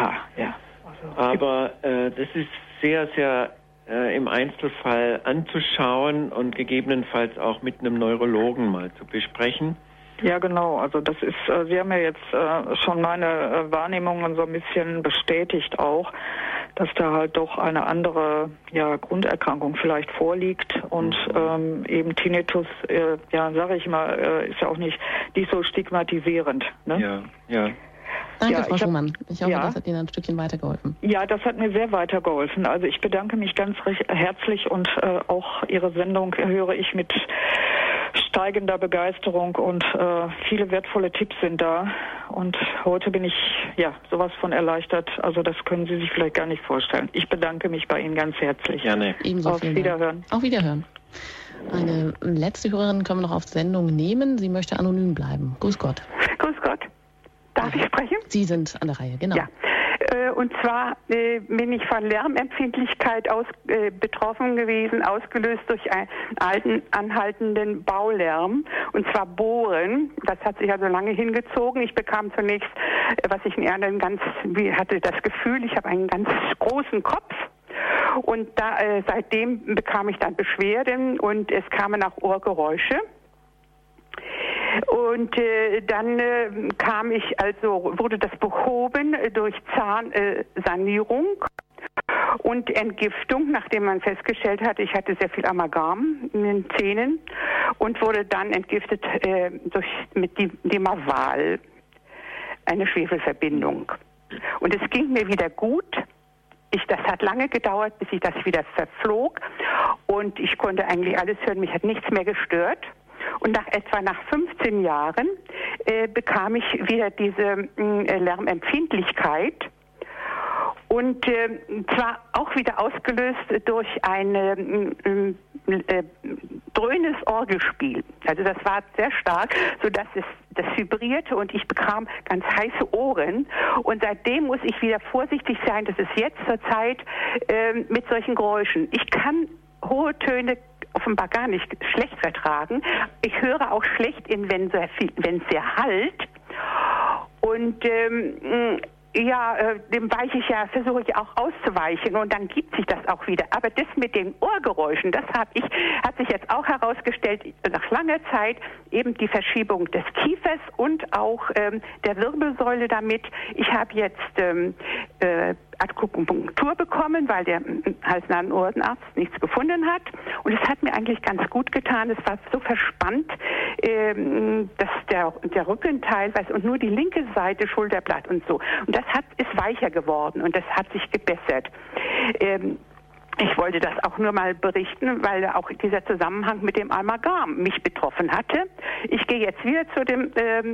Aber das ist sehr, sehr im Einzelfall anzuschauen und gegebenenfalls auch mit einem Neurologen mal zu besprechen. Ja, genau. Also das ist, Sie haben ja jetzt schon meine Wahrnehmungen so ein bisschen bestätigt auch, dass da halt doch eine andere Grunderkrankung vielleicht vorliegt und eben Tinnitus, sage ich mal, ist ja auch nicht so stigmatisierend. Ne? Ja. Danke, Frau Schumann. Ich hoffe, das hat Ihnen ein Stückchen weitergeholfen. Ja, das hat mir sehr weitergeholfen. Also ich bedanke mich ganz herzlich und auch Ihre Sendung höre ich mit steigender Begeisterung und viele wertvolle Tipps sind da. Und heute bin ich sowas von erleichtert. Also das können Sie sich vielleicht gar nicht vorstellen. Ich bedanke mich bei Ihnen ganz herzlich. Gerne. Ebenso. Auf Wiederhören. Auf Wiederhören. Eine letzte Hörerin können wir noch auf Sendung nehmen. Sie möchte anonym bleiben. Grüß Gott. Grüß Gott. Darf ich sprechen? Sie sind an der Reihe, genau. Ja. Und zwar bin ich von Lärmempfindlichkeit betroffen gewesen, ausgelöst durch einen anhaltenden Baulärm, und zwar Bohren. Das hat sich also lange hingezogen. Ich bekam zunächst, hatte das Gefühl, ich habe einen ganz großen Kopf. Und seitdem bekam ich dann Beschwerden und es kamen auch Ohrgeräusche. Und dann wurde das behoben durch Zahnsanierung und Entgiftung, nachdem man festgestellt hatte, ich hatte sehr viel Amalgam in den Zähnen, und wurde dann entgiftet mit Dimaval, eine Schwefelverbindung. Und es ging mir wieder gut. Das hat lange gedauert, bis ich das wieder verflog, und ich konnte eigentlich alles hören, mich hat nichts mehr gestört. Und nach 15 Jahren bekam ich wieder diese Lärmempfindlichkeit. Und zwar auch wieder ausgelöst durch ein dröhnes Orgelspiel. Also das war sehr stark, sodass das vibrierte und ich bekam ganz heiße Ohren. Und seitdem muss ich wieder vorsichtig sein, dass es jetzt zur Zeit mit solchen Geräuschen. Ich kann hohe Töne offenbar gar nicht schlecht vertragen. Ich höre auch schlecht, wenn es sehr hallt. Und dem versuche ich auch auszuweichen und dann gibt sich das auch wieder. Aber das mit den Ohrgeräuschen, hat sich jetzt auch herausgestellt, nach langer Zeit eben die Verschiebung des Kiefers und auch der Wirbelsäule damit. Ich habe jetzt Akupunktur bekommen, weil der Hals-Nasen-Ohrenarzt nichts gefunden hat. Und es hat mir eigentlich ganz gut getan. Es war so verspannt, dass der Rücken teilweise und nur die linke Seite, Schulterblatt und so. Und das ist weicher geworden und das hat sich gebessert. Ich wollte das auch nur mal berichten, weil auch dieser Zusammenhang mit dem Amalgam mich betroffen hatte. Ich gehe jetzt wieder zu dem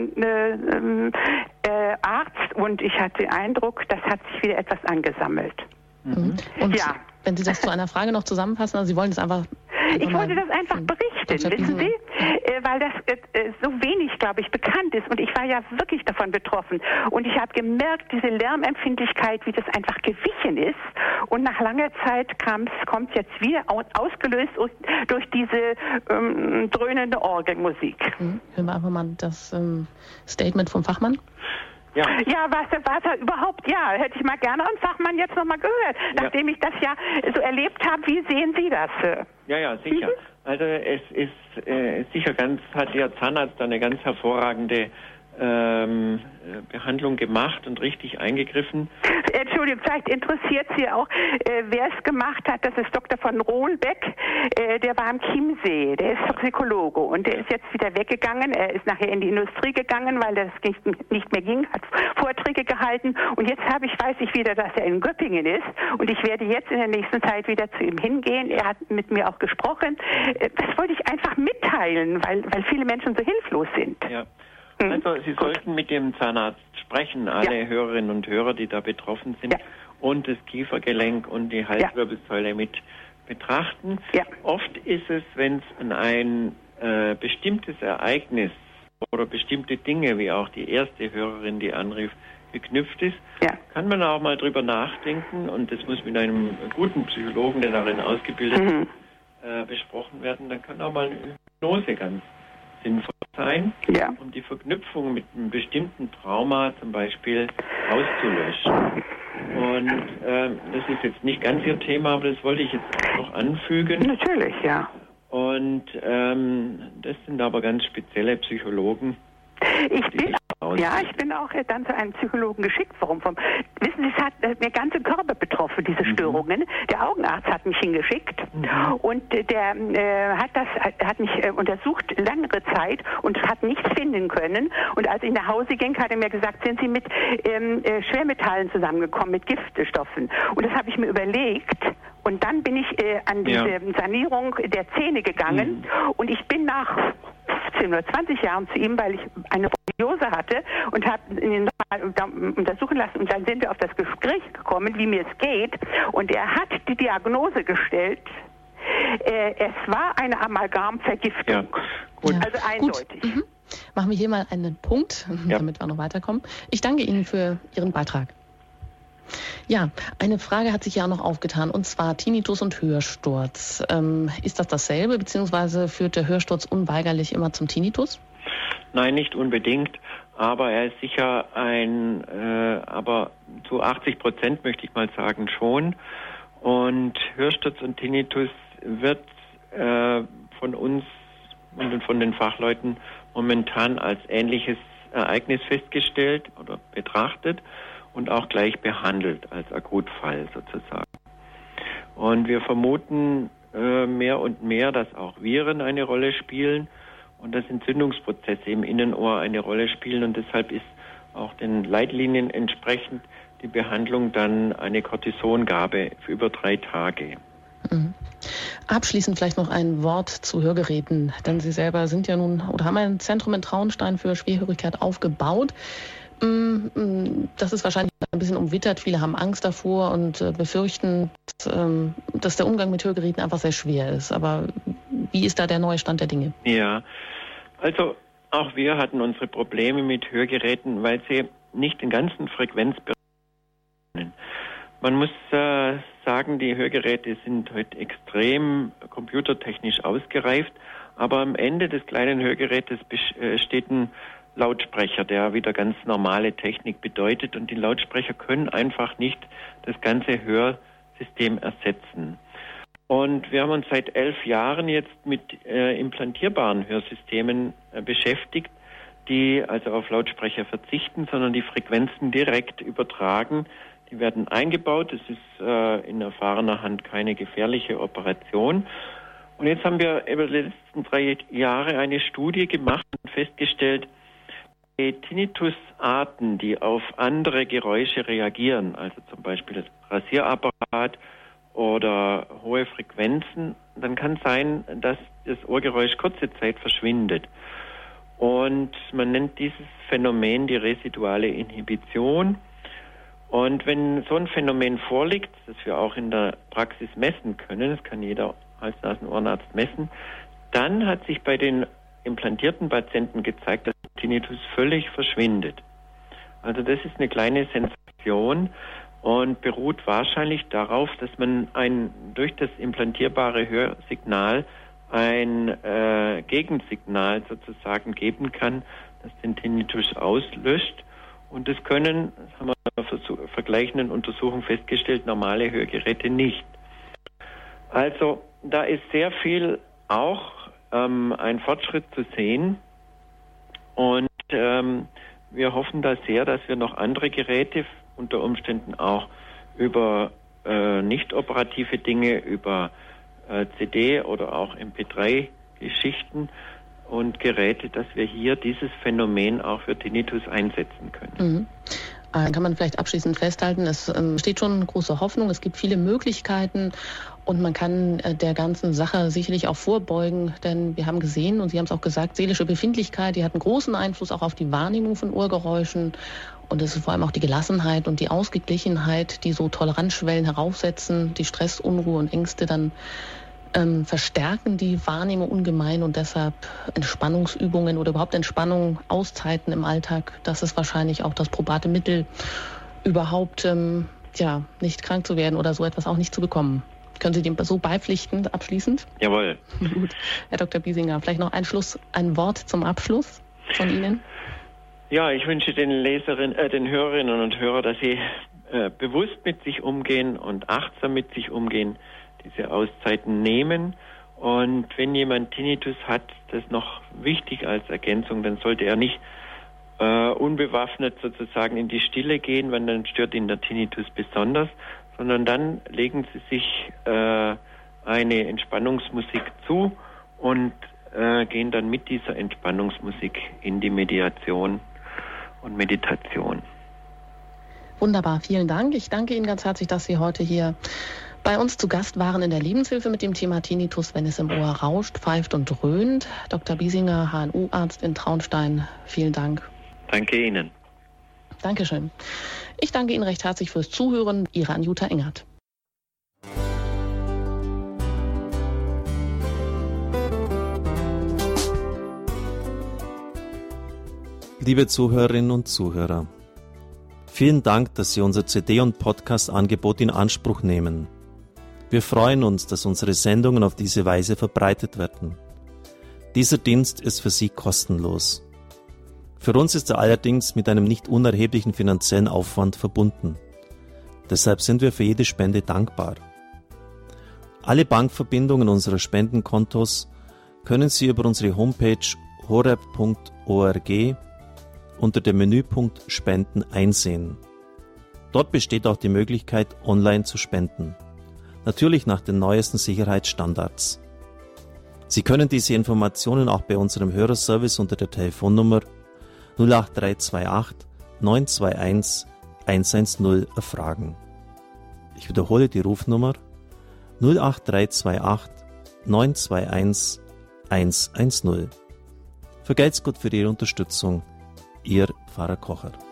Arzt und ich hatte den Eindruck, das hat sich wieder etwas angesammelt. Mhm. Und ja. Wenn Sie das zu einer Frage noch zusammenfassen, also Sie wollen es einfach... Ich wollte das einfach berichten, wissen Sie, weil das so wenig, glaube ich, bekannt ist. Und ich war ja wirklich davon betroffen. Und ich habe gemerkt, diese Lärmempfindlichkeit, wie das einfach gewichen ist. Und nach langer Zeit kommt jetzt wieder ausgelöst durch diese dröhnende Orgelmusik. Hören wir einfach mal das Statement vom Fachmann. Ja, was er überhaupt, hätte ich mal gerne einen Fachmann jetzt nochmal gehört, nachdem ich das ja so erlebt habe. Wie sehen Sie das? Ja, sicher. Also es ist sicher hat der Zahnarzt eine ganz hervorragende Behandlung gemacht und richtig eingegriffen. Entschuldigung, vielleicht interessiert Sie auch, wer es gemacht hat. Das ist Dr. von Rohlbeck, der war am Chiemsee, der ist Toxikologe und der ist jetzt wieder weggegangen. Er ist nachher in die Industrie gegangen, weil das nicht mehr ging, hat Vorträge gehalten und jetzt weiß ich wieder, dass er in Göppingen ist und ich werde jetzt in der nächsten Zeit wieder zu ihm hingehen. Er hat mit mir auch gesprochen. Das wollte ich einfach mitteilen, weil viele Menschen so hilflos sind. Ja. Also Sie sollten mit dem Zahnarzt sprechen, alle Hörerinnen und Hörer, die da betroffen sind, und das Kiefergelenk und die Halswirbelsäule mit betrachten. Ja. Oft ist es, wenn es an ein bestimmtes Ereignis oder bestimmte Dinge, wie auch die erste Hörerin, die anrief, geknüpft ist, kann man auch mal drüber nachdenken und das muss mit einem guten Psychologen, der darin ausgebildet ist, besprochen werden. Dann kann auch mal eine Hypnose ganz sinnvoll sein, um die Verknüpfung mit einem bestimmten Trauma zum Beispiel auszulöschen. Und das ist jetzt nicht ganz Ihr Thema, aber das wollte ich jetzt auch noch anfügen. Natürlich, ja. Und das sind aber ganz spezielle Psychologen. Ich bin auch dann zu einem Psychologen geschickt. Wissen Sie, es hat mir ganze Körper betroffen, diese Störungen. Der Augenarzt hat mich hingeschickt und der hat mich untersucht längere Zeit und hat nichts finden können. Und als ich nach Hause ging, hat er mir gesagt, sind Sie mit Schwermetallen zusammengekommen, mit Giftstoffen. Und das habe ich mir überlegt. Und dann bin ich an diese Sanierung der Zähne gegangen und ich bin nach 15 oder 20 Jahren zu ihm, weil ich eine Borreliose hatte und habe ihn nochmal untersuchen lassen und dann sind wir auf das Gespräch gekommen, wie mir es geht und er hat die Diagnose gestellt, es war eine Amalgamvergiftung. Ja. Gut. Also eindeutig. Gut. Machen wir hier mal einen Punkt, damit wir noch weiterkommen. Ich danke Ihnen für Ihren Beitrag. Ja, eine Frage hat sich ja auch noch aufgetan, und zwar Tinnitus und Hörsturz. Ist das dasselbe, beziehungsweise führt der Hörsturz unweigerlich immer zum Tinnitus? Nein, nicht unbedingt, aber er ist sicher aber zu 80% möchte ich mal sagen schon. Und Hörsturz und Tinnitus wird von uns und von den Fachleuten momentan als ähnliches Ereignis festgestellt oder betrachtet und auch gleich behandelt als Akutfall sozusagen. Und wir vermuten mehr und mehr, dass auch Viren eine Rolle spielen und dass Entzündungsprozesse im Innenohr eine Rolle spielen und deshalb ist auch den Leitlinien entsprechend die Behandlung dann eine Cortisongabe für über 3 Tage. Mhm. Abschließend vielleicht noch ein Wort zu Hörgeräten, denn Sie selber sind ja nun oder haben ein Zentrum in Traunstein für Schwerhörigkeit aufgebaut. Das ist wahrscheinlich ein bisschen umwittert. Viele haben Angst davor und befürchten, dass der Umgang mit Hörgeräten einfach sehr schwer ist. Aber wie ist da der neue Stand der Dinge? Ja, also auch wir hatten unsere Probleme mit Hörgeräten, weil sie nicht den ganzen Frequenzbereich können. Man muss sagen, die Hörgeräte sind heute extrem computertechnisch ausgereift, aber am Ende des kleinen Hörgerätes steht ein Lautsprecher, der wieder ganz normale Technik bedeutet, und die Lautsprecher können einfach nicht das ganze Hörsystem ersetzen. Und wir haben uns seit 11 Jahren jetzt mit implantierbaren Hörsystemen beschäftigt, die also auf Lautsprecher verzichten, sondern die Frequenzen direkt übertragen. Die werden eingebaut. Das ist in erfahrener Hand keine gefährliche Operation. Und jetzt haben wir über die letzten 3 Jahre eine Studie gemacht und festgestellt, die Tinnitusarten, die auf andere Geräusche reagieren, also zum Beispiel das Rasierapparat oder hohe Frequenzen, dann kann es sein, dass das Ohrgeräusch kurze Zeit verschwindet. Und man nennt dieses Phänomen die residuale Inhibition. Und wenn so ein Phänomen vorliegt, das wir auch in der Praxis messen können, das kann jeder Hals-Nasen-Ohrenarzt messen, dann hat sich bei den implantierten Patienten gezeigt, dass Tinnitus völlig verschwindet. Also das ist eine kleine Sensation und beruht wahrscheinlich darauf, dass man durch das implantierbare Hörsignal ein Gegensignal sozusagen geben kann, das den Tinnitus auslöscht. Und das haben wir in einer vergleichenden Untersuchung festgestellt, normale Hörgeräte nicht. Also da ist sehr viel auch ein Fortschritt zu sehen. Und wir hoffen da sehr, dass wir noch andere Geräte, unter Umständen auch über nicht operative Dinge, über CD oder auch MP3-Geschichten und Geräte, dass wir hier dieses Phänomen auch für Tinnitus einsetzen können. Mhm. Kann man vielleicht abschließend festhalten, es steht schon große Hoffnung, es gibt viele Möglichkeiten und man kann der ganzen Sache sicherlich auch vorbeugen, denn wir haben gesehen, und Sie haben es auch gesagt, seelische Befindlichkeit, die hat einen großen Einfluss auch auf die Wahrnehmung von Ohrgeräuschen, und es ist vor allem auch die Gelassenheit und die Ausgeglichenheit, die so Toleranzschwellen heraufsetzen, die Stress, Unruhe und Ängste dann verstärken die Wahrnehmung ungemein, und deshalb Entspannungsübungen oder überhaupt Entspannung, Auszeiten im Alltag, das ist wahrscheinlich auch das probate Mittel, überhaupt nicht krank zu werden oder so etwas auch nicht zu bekommen. Können Sie dem so beipflichten, abschließend? Jawohl. Gut. Herr Dr. Biesinger, vielleicht noch ein Wort zum Abschluss von Ihnen? Ja, ich wünsche den Hörerinnen und Hörern, dass sie bewusst mit sich umgehen und achtsam mit sich umgehen, diese Auszeiten nehmen. Und wenn jemand Tinnitus hat, das ist noch wichtig als Ergänzung, dann sollte er nicht unbewaffnet sozusagen in die Stille gehen, weil dann stört ihn der Tinnitus besonders, sondern dann legen Sie sich eine Entspannungsmusik zu und gehen dann mit dieser Entspannungsmusik in die Mediation und Meditation. Wunderbar, vielen Dank. Ich danke Ihnen ganz herzlich, dass Sie heute hier bei uns zu Gast waren in der Lebenshilfe mit dem Thema Tinnitus, wenn es im Ohr rauscht, pfeift und dröhnt. Dr. Biesinger, HNO-Arzt in Traunstein, vielen Dank. Danke Ihnen. Dankeschön. Ich danke Ihnen recht herzlich fürs Zuhören. Ihre Anjuta Engert. Liebe Zuhörerinnen und Zuhörer, vielen Dank, dass Sie unser CD- und Podcast-Angebot in Anspruch nehmen. Wir freuen uns, dass unsere Sendungen auf diese Weise verbreitet werden. Dieser Dienst ist für Sie kostenlos. Für uns ist er allerdings mit einem nicht unerheblichen finanziellen Aufwand verbunden. Deshalb sind wir für jede Spende dankbar. Alle Bankverbindungen unserer Spendenkontos können Sie über unsere Homepage horeb.org unter dem Menüpunkt Spenden einsehen. Dort besteht auch die Möglichkeit, online zu spenden. Natürlich nach den neuesten Sicherheitsstandards. Sie können diese Informationen auch bei unserem Hörerservice unter der Telefonnummer 08328 921 110 erfragen. Ich wiederhole die Rufnummer 08328 921 110. Vergelt's Gott für Ihre Unterstützung. Ihr Pfarrer Kocher.